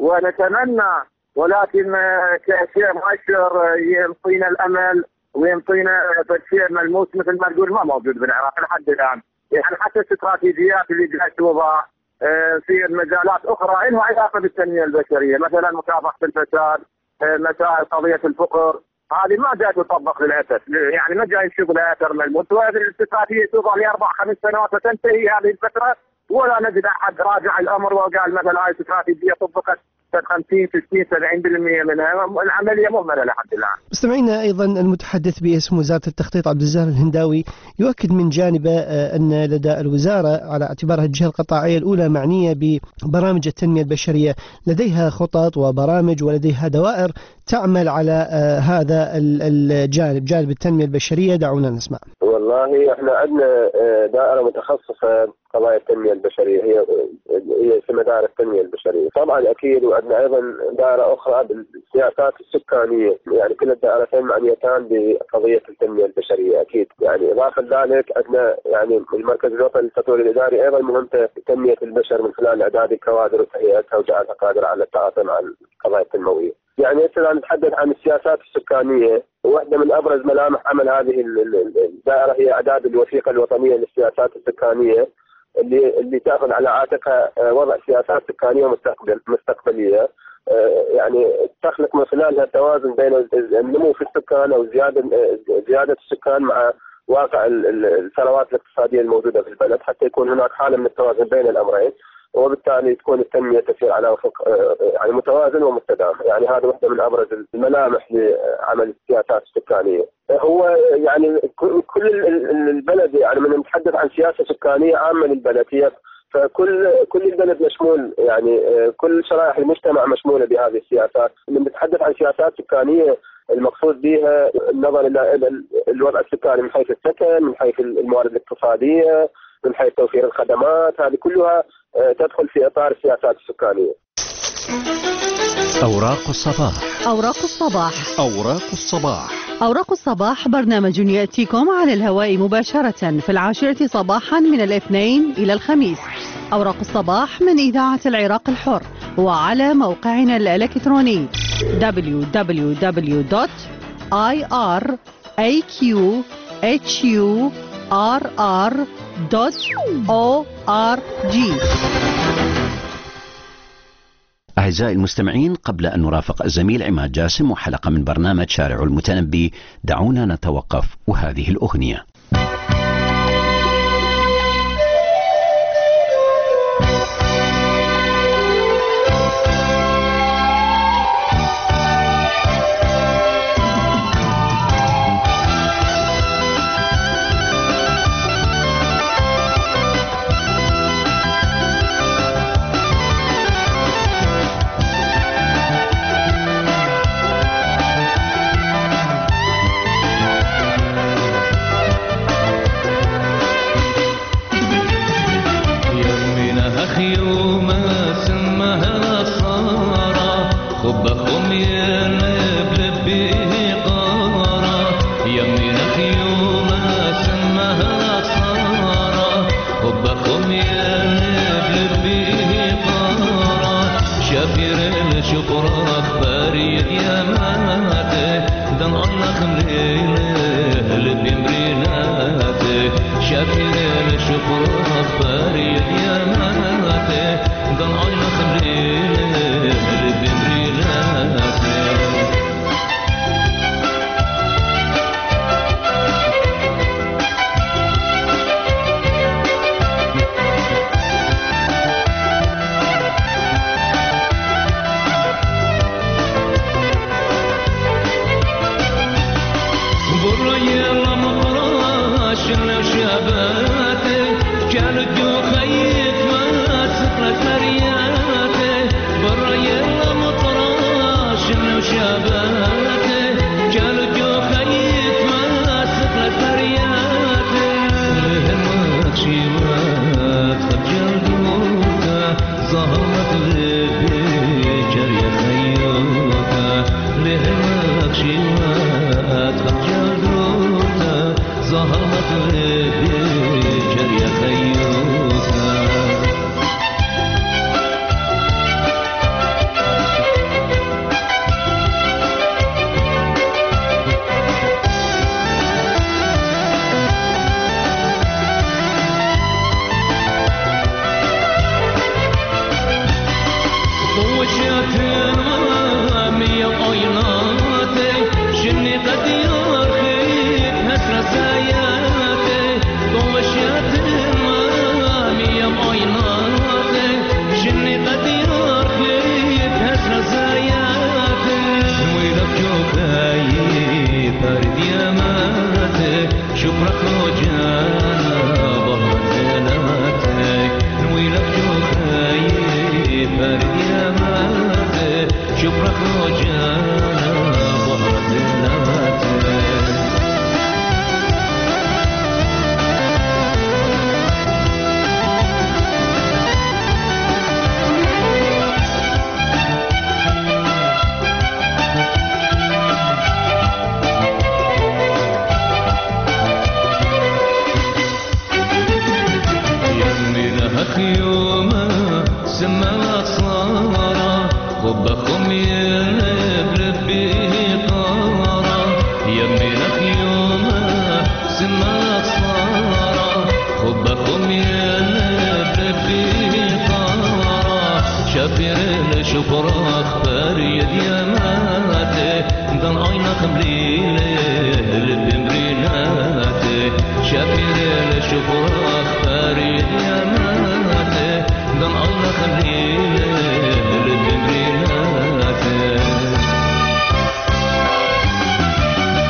ونتمنى، ولكن كشيء مؤشر ينطينا الامل وينطينا شيء ملموس مثل ما نقول ما موجود بالعراق لحد الان. يعني حتى الاستراتيجيات اللي جاي توضع في مجالات اخرى لها علاقه بالتنميه البشريه، مثلا مكافحه الفساد، مسائل قضيه الفقر، هذه ما جاءت تطبق للاسف، يعني ما جاي الشغل اثر ملموس، وهذه الاستراتيجيه توضع لاربع خمس سنوات وتنتهي هذه الفتره ولا نجد احد راجع الامر وقال مثلا هاي الاستراتيجيه طبقت خمسين ستين سبعين بالمئة منها، العمليه مهمله لحد الان. مستمعينا ايضا المتحدث باسم وزاره التخطيط عبد الزاهر الهنداوي يؤكد من جانبه ان لدى الوزاره على اعتبارها الجهه القطاعيه الاولى معنيه ببرامج التنميه البشريه لديها خطط وبرامج ولديها دوائر تعمل على هذا الجانب، جانب التنميه البشريه. دعونا نسمع. والله احنا عندنا دائره متخصصه قضايا التنميه البشريه، هي هي اسمها دائره التنميه البشريه. طبعا اكيد وعندنا ايضا دائره اخرى بالسياسات السكانيه، يعني كل الدائرتين معنيتان بقضيه التنميه البشريه اكيد. يعني اضافه لذلك عندنا يعني المركز الوطني للتطوير الاداري ايضا مهمته تنميه البشر من خلال اعداد الكوادر وتهيئتها وجعلها قادره على التعاطي مع القضايا التنمويه. يعني إذا نتحدث عن السياسات السكانية، واحدة من أبرز ملامح عمل هذه الدائرة هي إعداد الوثيقة الوطنية للسياسات السكانية اللي اللي تأخذ على عاتقها وضع سياسات سكانية مستقبل مستقبلية، يعني تخلق من خلالها توازن بين النمو في السكان أو زيادة زيادة السكان مع واقع الثروات الاقتصادية الموجودة في البلد، حتى يكون هناك حالة من التوازن بين الأمرين، وبالتالي تكون التنمية تسير على وفق يعني متوازن ومستدام. يعني هذا واحدة من أبرز الملامح لعمل السياسات السكانية. هو يعني كل البلد يعني من نتحدث عن سياسة سكانية عامة للبلد، هي فكل كل البلد مشمول، يعني كل شرائح المجتمع مشمولة بهذه السياسات. من نتحدث عن سياسات سكانية المقصود بها النظر إلى الوضع السكاني من حيث السكن، من حيث الموارد الاقتصادية، من حيث توفير الخدمات، هذه كلها تدخل في إطار السياسات السكانية. أوراق الصباح. أوراق الصباح. أوراق الصباح. أوراق الصباح برنامج يأتيكم على الهواء مباشرة في العاشرة صباحا من الاثنين إلى الخميس. أوراق الصباح من إذاعة العراق الحر وعلى موقعنا الإلكتروني دبليو دبليو دبليو دوت آي آر إيه كيو إتش يو آر آر دوت أو آر جي. أعزائي المستمعين، قبل أن نرافق الزميل عماد جاسم وحلقة من برنامج شارع المتنبي، دعونا نتوقف وهذه الأغنية.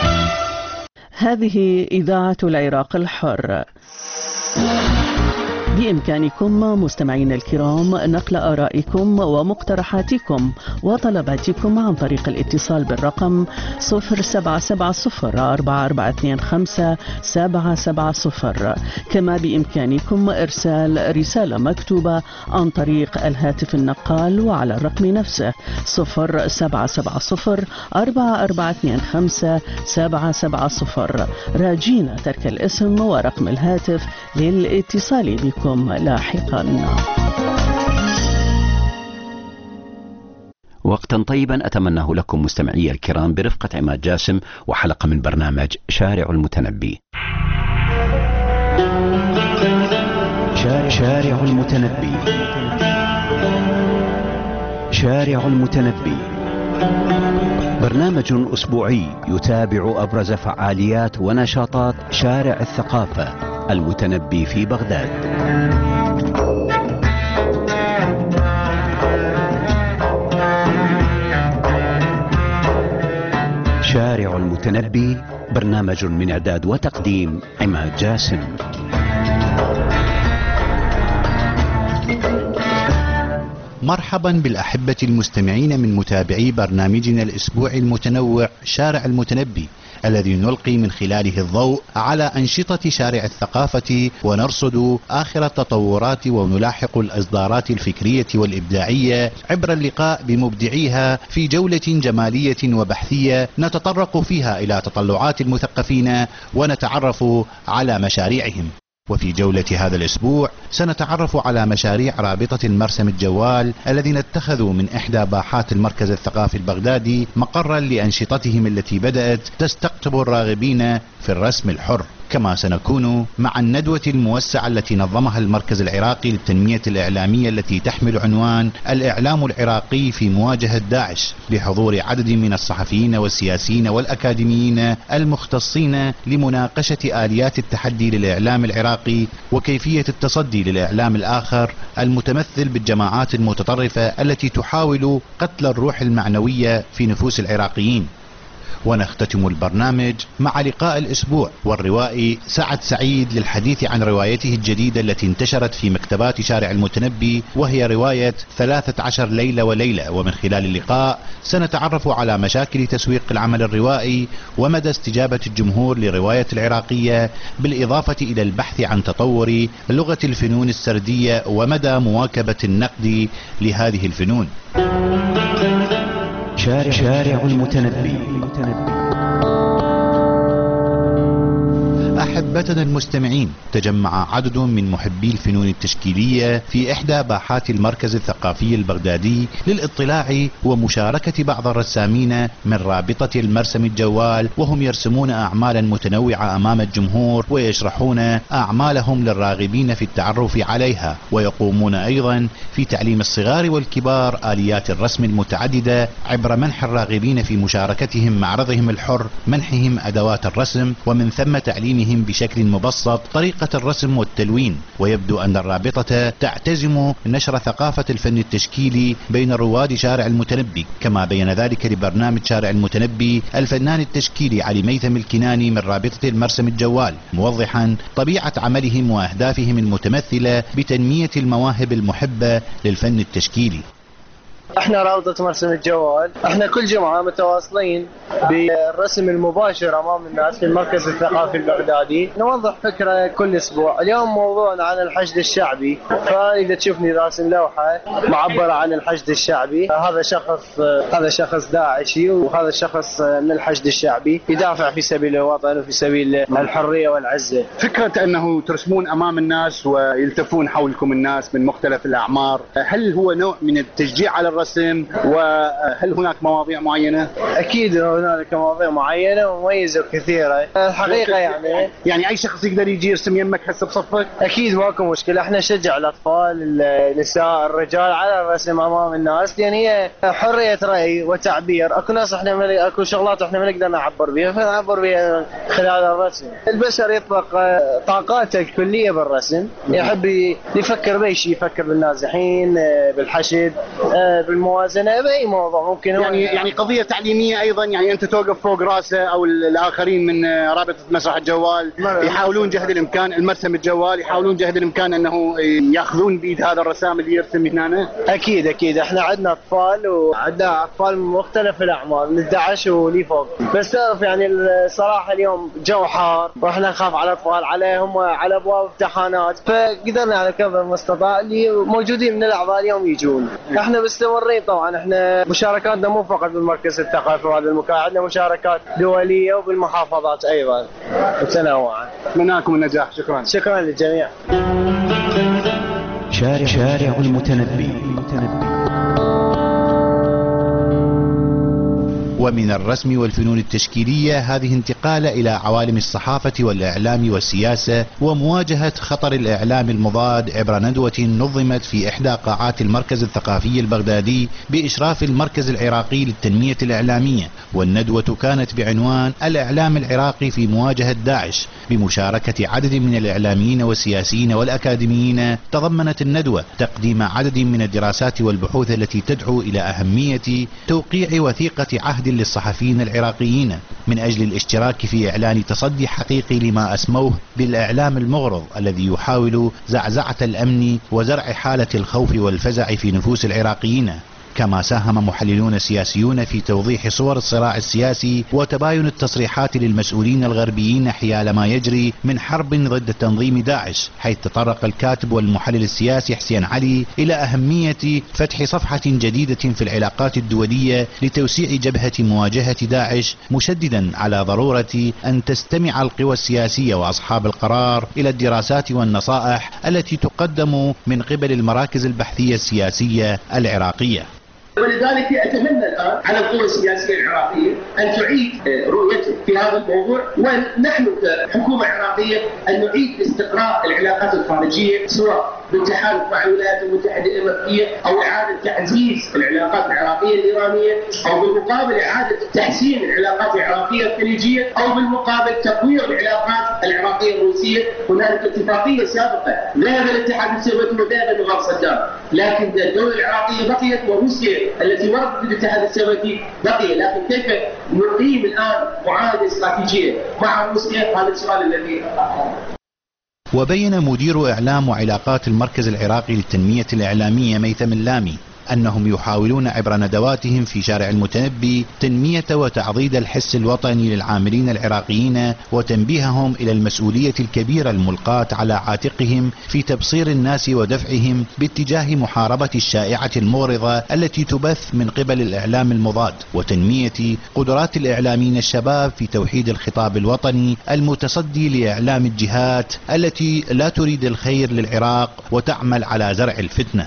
هذه إذاعة العراق الحر. بإمكانكم مستمعين الكرام نقل آرائكم ومقترحاتكم وطلباتكم عن طريق الاتصال بالرقم صفر سبعة سبعة صفر أربعة أربعة اثنين خمسة سبعة سبعة صفر. كما بإمكانكم إرسال رسالة مكتوبة عن طريق الهاتف النقال وعلى الرقم نفسه صفر سبعة سبعة صفر أربعة أربعة اثنين خمسة سبعة سبعة صفر، راجين ترك الاسم ورقم الهاتف للاتصال بكم لاحقا. وقتا طيبا أتمناه لكم مستمعي الكرام برفقة عماد جاسم وحلقة من برنامج شارع المتنبي. شارع, شارع المتنبي شارع المتنبي برنامج أسبوعي يتابع أبرز فعاليات ونشاطات شارع الثقافة المتنبي في بغداد. شارع المتنبي برنامج من إعداد وتقديم عماد جاسم. مرحبا بالأحبة المستمعين من متابعي برنامجنا الأسبوعي المتنوع شارع المتنبي، الذي نلقي من خلاله الضوء على أنشطة شارع الثقافة ونرصد آخر التطورات ونلاحق الإصدارات الفكرية والإبداعية عبر اللقاء بمبدعيها في جولة جمالية وبحثية نتطرق فيها إلى تطلعات المثقفين ونتعرف على مشاريعهم. وفي جولة هذا الأسبوع سنتعرف على مشاريع رابطة المرسم الجوال الذين اتخذوا من إحدى باحات المركز الثقافي البغدادي مقرا لأنشطتهم التي بدأت تستقطب الراغبين في الرسم الحر. كما سنكون مع الندوة الموسعة التي نظمها المركز العراقي للتنمية الإعلامية التي تحمل عنوان الإعلام العراقي في مواجهة داعش، بحضور عدد من الصحفيين والسياسيين والأكاديميين المختصين لمناقشة آليات التحدي للإعلام العراقي وكيفية التصدي للإعلام الآخر المتمثل بالجماعات المتطرفة التي تحاول قتل الروح المعنوية في نفوس العراقيين. ونختتم البرنامج مع لقاء الأسبوع والروائي سعد سعيد للحديث عن روايته الجديدة التي انتشرت في مكتبات شارع المتنبي، وهي رواية ثلاثة عشر ليلة وليلة. ومن خلال اللقاء سنتعرف على مشاكل تسويق العمل الروائي ومدى استجابة الجمهور لرواية العراقية، بالإضافة إلى البحث عن تطور لغة الفنون السردية ومدى مواكبة النقد لهذه الفنون. شارع, شارع المتنبي. أحبتنا المستمعين، تجمع عدد من محبي الفنون التشكيلية في إحدى باحات المركز الثقافي البغدادي للاطلاع ومشاركة بعض الرسامين من رابطة المرسم الجوال، وهم يرسمون أعمالا متنوعة أمام الجمهور ويشرحون أعمالهم للراغبين في التعرف عليها، ويقومون أيضا في تعليم الصغار والكبار آليات الرسم المتعددة عبر منح الراغبين في مشاركتهم معرضهم الحر منحهم أدوات الرسم، ومن ثم تعليمهم بشكل مبسط طريقة الرسم والتلوين. ويبدو أن الرابطة تعتزم نشر ثقافة الفن التشكيلي بين رواد شارع المتنبي، كما بين ذلك لبرنامج شارع المتنبي الفنان التشكيلي علي ميثم الكناني من رابطة المرسم الجوال، موضحا طبيعة عملهم وأهدافهم المتمثلة بتنمية المواهب المحبة للفن التشكيلي. احنا رابطة مرسم الجوال، احنا كل جمعة متواصلين بالرسم المباشر امام الناس في المركز الثقافي البغدادي، نوضح فكرة كل اسبوع. اليوم موضوعنا عن الحشد الشعبي، فاذا تشوفني راسم لوحة معبرة عن الحشد الشعبي، هذا شخص هذا شخص داعشي وهذا الشخص من الحشد الشعبي يدافع في سبيل الوطن وفي سبيل الحرية والعزة. فكرة انه ترسمون امام الناس ويلتفون حولكم الناس من مختلف الاعمار، هل هو نوع من التشجيع على الرسم، وهل هناك مواضيع معينة؟ أكيد هناك مواضيع معينة ومميزة وكثيرة الحقيقة. يعني يعني أي شخص يقدر يجي يرسم يمك هسه بصفك؟ أكيد ماكو مشكلة، احنا نشجع الأطفال النساء الرجال على الرسم أمام الناس، لأن هي حرية رأي وتعبير. أكو ناس احنا مل... أكو شغلات احنا ما نقدر نعبر بها فنعبر بها خلال الرسم. البشر يطلق طاقاته الكلية بالرسم، يحب يفكر بأي شيء، يفكر بالنازحين، بالحشد، بالموازنه باي موضوع ممكن يعني يعني قضيه تعليميه ايضا، يعني انت توقف فوق راسه او الاخرين من رابطه مسرح الجوال يحاولون جهد الامكان، المرسم الجوال يحاولون جهد الامكان انه ياخذون بيد هذا الرسام اللي يرسم هنا. اكيد اكيد احنا عندنا اطفال وعندنا اطفال من مختلف الاعمار من احد عشر ولي فوق، بس تعرف يعني الصراحه اليوم جو حار واحنا نخاف على الاطفال عليهم على ابواب امتحانات، فقدرنا على قدر المستطاع اللي موجودين من الاعضاء اليوم يجون. احنا مستمرين طبعا، احنا مشاركاتنا مو فقط بالمركز الثقافي وهذا المكان، عندنا مشاركات دوليه وبالمحافظات ايضا متنوعه. اتمنى النجاح. شكرا. شكرا للجميع. شارع, شارع المتنبي. ومن الرسم والفنون التشكيلية هذه انتقالة إلى عوالم الصحافة والإعلام والسياسة ومواجهة خطر الإعلام المضاد عبر ندوة نظمت في إحدى قاعات المركز الثقافي البغدادي بإشراف المركز العراقي للتنمية الإعلامية. والندوة كانت بعنوان الإعلام العراقي في مواجهة داعش بمشاركة عدد من الإعلاميين والسياسيين والأكاديميين. تضمنت الندوة تقديم عدد من الدراسات والبحوث التي تدعو إلى أهمية توقيع وثيقة عهد للصحفيين العراقيين من أجل الاشتراك في إعلان تصدي حقيقي لما أسموه بالإعلام المغرض الذي يحاول زعزعة الأمن وزرع حالة الخوف والفزع في نفوس العراقيين. كما ساهم محللون سياسيون في توضيح صور الصراع السياسي وتباين التصريحات للمسؤولين الغربيين حيال ما يجري من حرب ضد تنظيم داعش، حيث تطرق الكاتب والمحلل السياسي حسين علي إلى أهمية فتح صفحة جديدة في العلاقات الدولية لتوسيع جبهة مواجهة داعش، مشددا على ضرورة أن تستمع القوى السياسية وأصحاب القرار إلى الدراسات والنصائح التي تقدم من قبل المراكز البحثية السياسية العراقية. ولذلك أتمنى الآن على القوى السياسية العراقية أن تعيد رؤيته في هذا الموضوع، ونحن كحكومة عراقية أن نعيد استقراء العلاقات الخارجية سواء بالتحالف مع الولايات المتحدة الأمريكية أو إعادة تعزيز العلاقات العراقية الإيرانية، أو بالمقابل إعادة تحسين العلاقات العراقية الخليجية، أو بالمقابل تطوير العلاقات العراقية الروسية. هنالك اتفاقية سابقة ذهب الاتحاد السوفيتي وذهب نظام صدام، لكن الدولة العراقية بقيت وروسيا التي مرت بالاتحاد السوفيتي بقي، لكن كيف نقيم الآن معاهدة استراتيجية مع روسيا؟ هذا السؤال الذي. وبين مدير إعلام وعلاقات المركز العراقي للتنمية الإعلامية ميثم اللامي أنهم يحاولون عبر ندواتهم في شارع المتنبي تنمية وتعضيد الحس الوطني للعاملين العراقيين وتنبيههم إلى المسؤولية الكبيرة الملقاة على عاتقهم في تبصير الناس ودفعهم باتجاه محاربة الشائعة المغرضة التي تبث من قبل الإعلام المضاد، وتنمية قدرات الإعلاميين الشباب في توحيد الخطاب الوطني المتصدي لإعلام الجهات التي لا تريد الخير للعراق وتعمل على زرع الفتنة.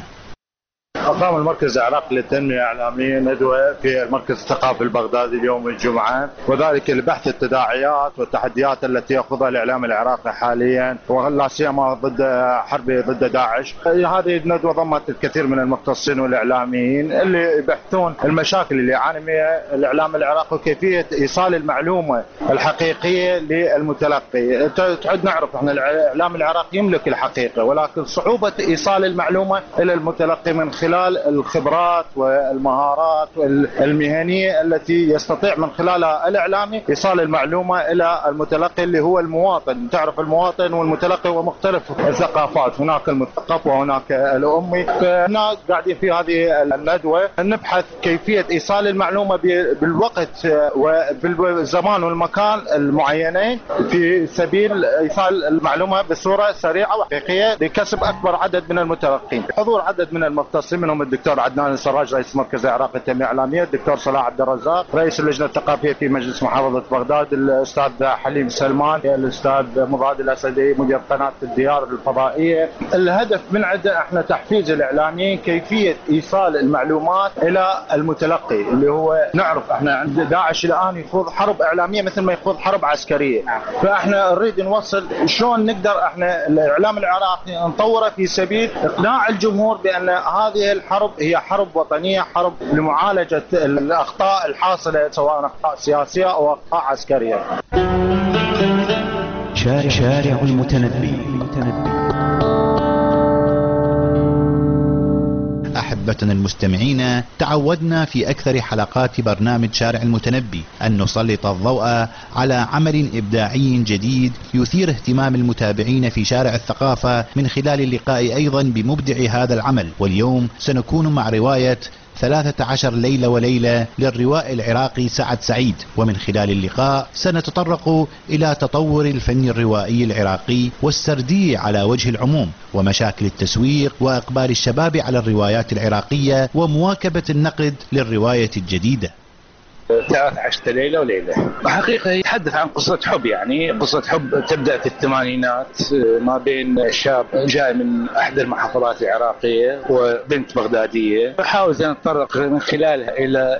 أقام المركز العراقي للتنمية الإعلامية ندوة في المركز الثقافي البغدادي اليوم الجمعة، وذلك لبحث التداعيات والتحديات التي يأخذها الإعلام العراقي حاليا ولا سيما ضد حرب ضد داعش. هذه الندوة ضمت الكثير من المختصين والإعلاميين اللي يبحثون المشاكل اللي يعاني منها الإعلام العراقي وكيفية إيصال المعلومة الحقيقية للمتلقي. تعد نعرف احنا الإعلام العراقي يملك الحقيقة، ولكن صعوبة إيصال المعلومة إلى المتلقي من خلال الخبرات والمهارات المهنية التي يستطيع من خلالها الإعلامي إيصال المعلومة إلى المتلقي اللي هو المواطن. تعرف المواطن والمتلقي هو مختلف الثقافات، هناك المثقف وهناك الأمي. هنا قاعدين في هذه الندوة نبحث كيفية إيصال المعلومة بالوقت وبالزمان والمكان المعينين في سبيل إيصال المعلومة بصورة سريعة وحقيقية لكسب أكبر عدد من المتلقين. حضور عدد من المختصين منهم الدكتور عدنان السراج رئيس المركز العراقي للتنمية الإعلامية، الدكتور صلاح عبد الرزاق رئيس اللجنة الثقافية في مجلس محافظة بغداد، الأستاذ حليم سلمان، الأستاذ مضاد الأسدي مدير قناة الديار الفضائية. الهدف من عندنا احنا تحفيز الإعلاميين كيفية إيصال المعلومات إلى المتلقي، اللي هو نعرف احنا عند داعش الآن يخوض حرب إعلامية مثل ما يخوض حرب عسكرية، فاحنا نريد نوصل شلون نقدر احنا الإعلام العراقي نطوره في سبيل إقناع الجمهور بأن هذه الحرب هي حرب وطنية، حرب لمعالجة الأخطاء الحاصلة سواء أخطاء سياسية أو أخطاء عسكرية. شارع, شارع المتنبي. أحبتنا المستمعين، تعودنا في أكثر حلقات برنامج شارع المتنبي أن نسلط الضوء على عمل إبداعي جديد يثير اهتمام المتابعين في شارع الثقافة من خلال اللقاء أيضا بمبدع هذا العمل. واليوم سنكون مع رواية ثلاثة عشر ليلة وليلة للروائي العراقي سعد سعيد، ومن خلال اللقاء سنتطرق إلى تطور الفن الروائي العراقي والسردي على وجه العموم، ومشاكل التسويق وإقبال الشباب على الروايات العراقية ومواكبة النقد للرواية الجديدة. ثلاثة عشر ليلة وليلة حقيقة يتحدث عن قصة حب، يعني قصة حب تبدأ في الثمانينات ما بين شاب جاي من أحد المحافظات العراقية وبنت بغدادية، حاولت أن أتطرق من خلالها إلى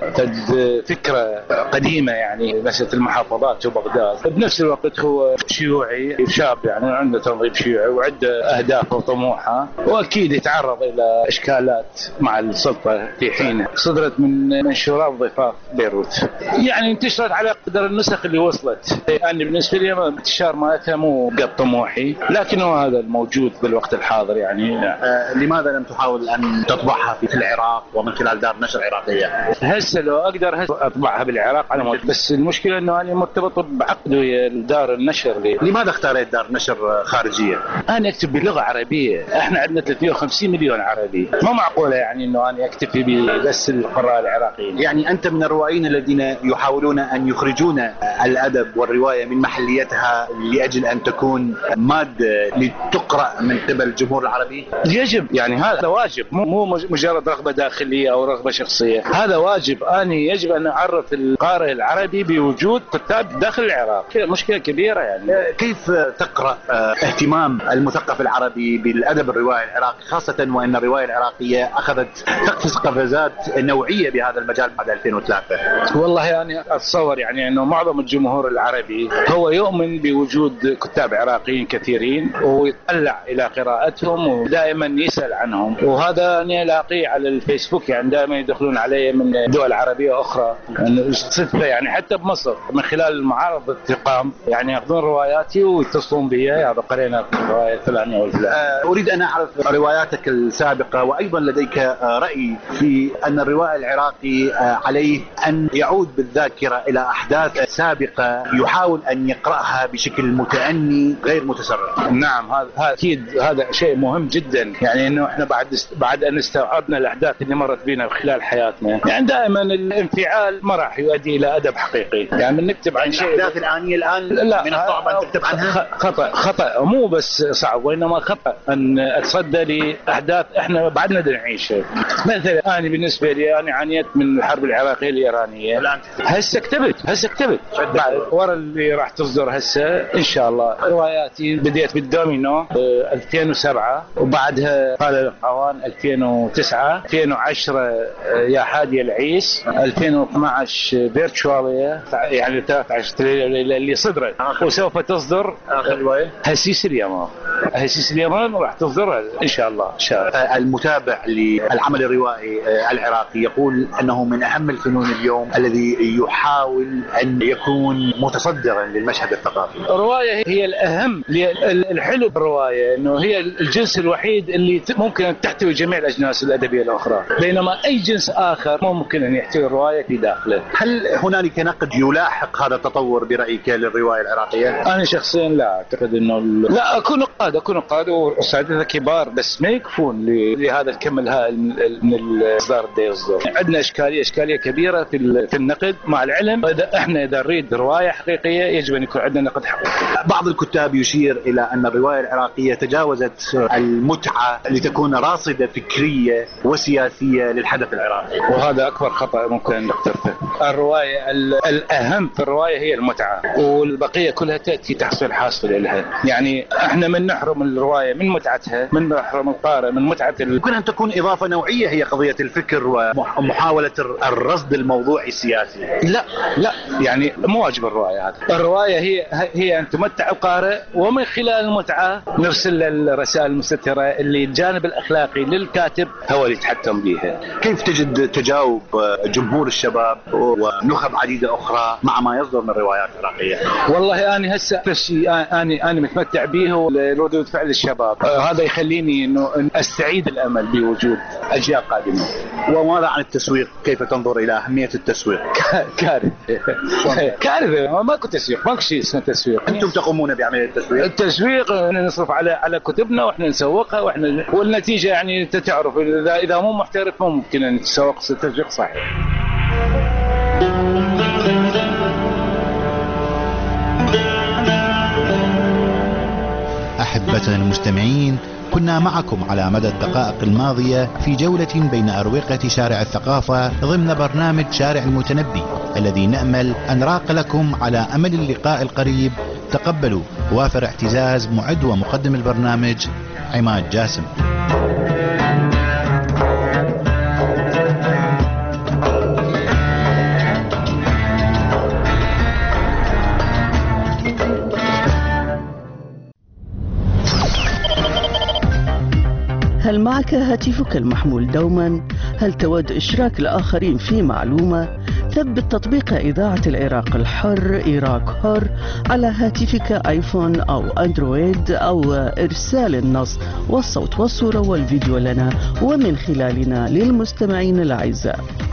فكرة قديمة يعني مسألة المحافظات وبغداد. بنفس الوقت هو شيوعي، شاب يعني عنده تنظيم شيوعي وعنده أهداف وطموحها، وأكيد يتعرض إلى إشكالات مع السلطة في حينه. صدرت من منشورات ضفاف بيروت، يعني انتشرت على قدر النسخ اللي وصلت. يعني بالنسبه لي انتشار مالتها مو قد طموحي، لكن هو هذا الموجود بالوقت الحاضر. يعني آه لماذا لم تحاول ان تطبعها في العراق ومن خلال دار نشر عراقيه؟ هسه لو اقدر هسه اطبعها بالعراق على موجود، بس المشكله انه انا مرتبط بعقد ويا دار النشر. لي. لماذا اختاريت دار نشر خارجيه؟ انا اكتب بلغه عربيه، احنا عندنا ثلاثمئة وخمسين مليون عربي، ما معقوله يعني انه انا اكتفي بس القراء العراقيين. يعني انت من الروائيين الذين يحاولون أن يخرجون الأدب والرواية من محليتها لأجل أن تكون مادة لتقرأ من قبل الجمهور العربي؟ يجب، يعني هذا واجب، مو مجرد رغبة داخلية أو رغبة شخصية، هذا واجب. أنا يجب أن أعرف القارئ العربي بوجود كتاب داخل العراق، مشكلة كبيرة. يعني كيف تقرأ اهتمام المثقف العربي بالأدب الروائي العراقي، خاصة وأن الرواية العراقية أخذت تقفز قفزات نوعية بهذا المجال بعد ألفين وثلاثة؟ والله يعني أتصور يعني أنه معظم الجمهور العربي هو يؤمن بوجود كتاب عراقيين كثيرين ويطلع إلى قراءتهم ودائما يسأل عنهم، وهذا أنا ألاقيه على الفيسبوك. يعني دائما يدخلون علي من دول عربية أخرى صدفة، يعني حتى بمصر من خلال المعارض التقام يعني يأخذون رواياتي ويتصلون بي، هذا قرينا الرواية الفلانية والفلانية. أريد أن أعرف رواياتك السابقة، وأيضا لديك رأي في أن الروائي العراقي عليه أن يعود بالذاكرة إلى أحداث سابقة يحاول أن يقرأها بشكل متأني غير متسرع. نعم، هذا أكيد هذا شيء مهم جدا، يعني إنه إحنا بعد بعد أن استوعبنا الأحداث اللي مرت بنا خلال حياتنا، يعني دائما الانفعال ما راح يؤدي إلى أدب حقيقي. يعني من نكتب عن شيء الأحداث الآنية الآن لا من الصعب أن تكتب عنها. خطأ خطأ مو بس صعب، وإنما خطأ أن أتصدى لأحداث إحنا بعدنا نعيشها. مثلا أنا بالنسبة لي أنا عانيت من الحرب العراقية الإيرانية، هسه كتبت هسه كتبت ورا اللي راح تصدر هسه ان شاء الله. رواياتي بديت بالدومينو ألفين وسبعة، وبعدها قال القوان ألفين وتسعة، ألفين وعشرة يا حادي العيس، ألفين واثناشر فيرتشواليا، يعني ثلاثة عشر ليلة اللي صدرت وسوف تصدر اخر روايه هسيس اليمن. هسيس اليمن راح تصدر ان شاء الله. ان شاء الله. المتابع للعمل الروائي العراقي يقول انه من اهم الفنون اليوم الذي يحاول أن يكون متصدرا للمشهد الثقافي. الرواية هي الأهم. الحلو بالرواية أنه هي الجنس الوحيد اللي ممكن أن تحتوي جميع الأجناس الأدبية الأخرى، بينما أي جنس آخر مو ممكن أن يحتوي الرواية في داخله. هل هنالك نقد يلاحق هذا التطور برأيك للرواية العراقية؟ أنا شخصيا لا أعتقد أنه لا. أكون نقاد أكون نقاد وأساتذة كبار، بس ما يكفون لهذا الكم الهائل من الإصدار اللي يصدر. عندنا إشكالية إشكالية كبيرة في في النقد، مع العلم إذا احنا اذا نريد روايه حقيقيه يجب ان يكون عندنا نقد حقيقي. بعض الكتاب يشير الى ان الروايه العراقيه تجاوزت المتعه لتكون راصده فكريه وسياسيه للحدث العراقي، وهذا اكبر خطا ممكن ان نقترفه. الروايه الاهم في الروايه هي المتعه، والبقيه كلها تاتي تحصيل حاصل لها. يعني احنا من نحرم الروايه من متعتها، من نحرم القارئ من متعه. يمكن ان تكون اضافه نوعيه هي قضيه الفكر ومحاوله الرصد الموضوعي السياسي. لا لا يعني مو واجب الروايه هذا. الروايه هي هي ان تمتع القارئ، ومن خلال المتعه نرسل له الرسائل المستتره اللي الجانب الاخلاقي للكاتب هو اللي يتحكم بها. كيف تجد تجاوب جمهور الشباب ونخب عديده اخرى مع ما يصدر من روايات عراقيه؟ والله انا هسه الشيء انا انا متمتع به وردود فعل الشباب، هذا يخليني انه استعيد الامل بوجود اجيال قادمه. وماذا عن التسويق؟ كيف تنظر الى اهميه التسويق؟ كارثه كارثه، ماكو تسويق، ماكو شيء اسمه تسويق. انتم تقومون بعمليه التسويق؟ التسويق نصرف على على كتبنا واحنا نسوقها واحنا، والنتيجه يعني انت تعرف اذا اذا مو محترف مو ممكن ان تسوق التسويق صحيح. أحبتنا المستمعين، كنا معكم على مدى الدقائق الماضية في جولة بين أروقة شارع الثقافة ضمن برنامج شارع المتنبي الذي نأمل أن راق لكم على أمل اللقاء القريب. تقبلوا وافر اعتزاز معد ومقدم البرنامج عماد جاسم. هل معك هاتفك المحمول دوما؟ هل تود إشراك الآخرين في معلومة؟ ثبت تطبيق إذاعة العراق الحر إيراك حر على هاتفك آيفون أو أندرويد، أو إرسال النص والصوت والصورة والفيديو لنا ومن خلالنا للمستمعين الأعزاء.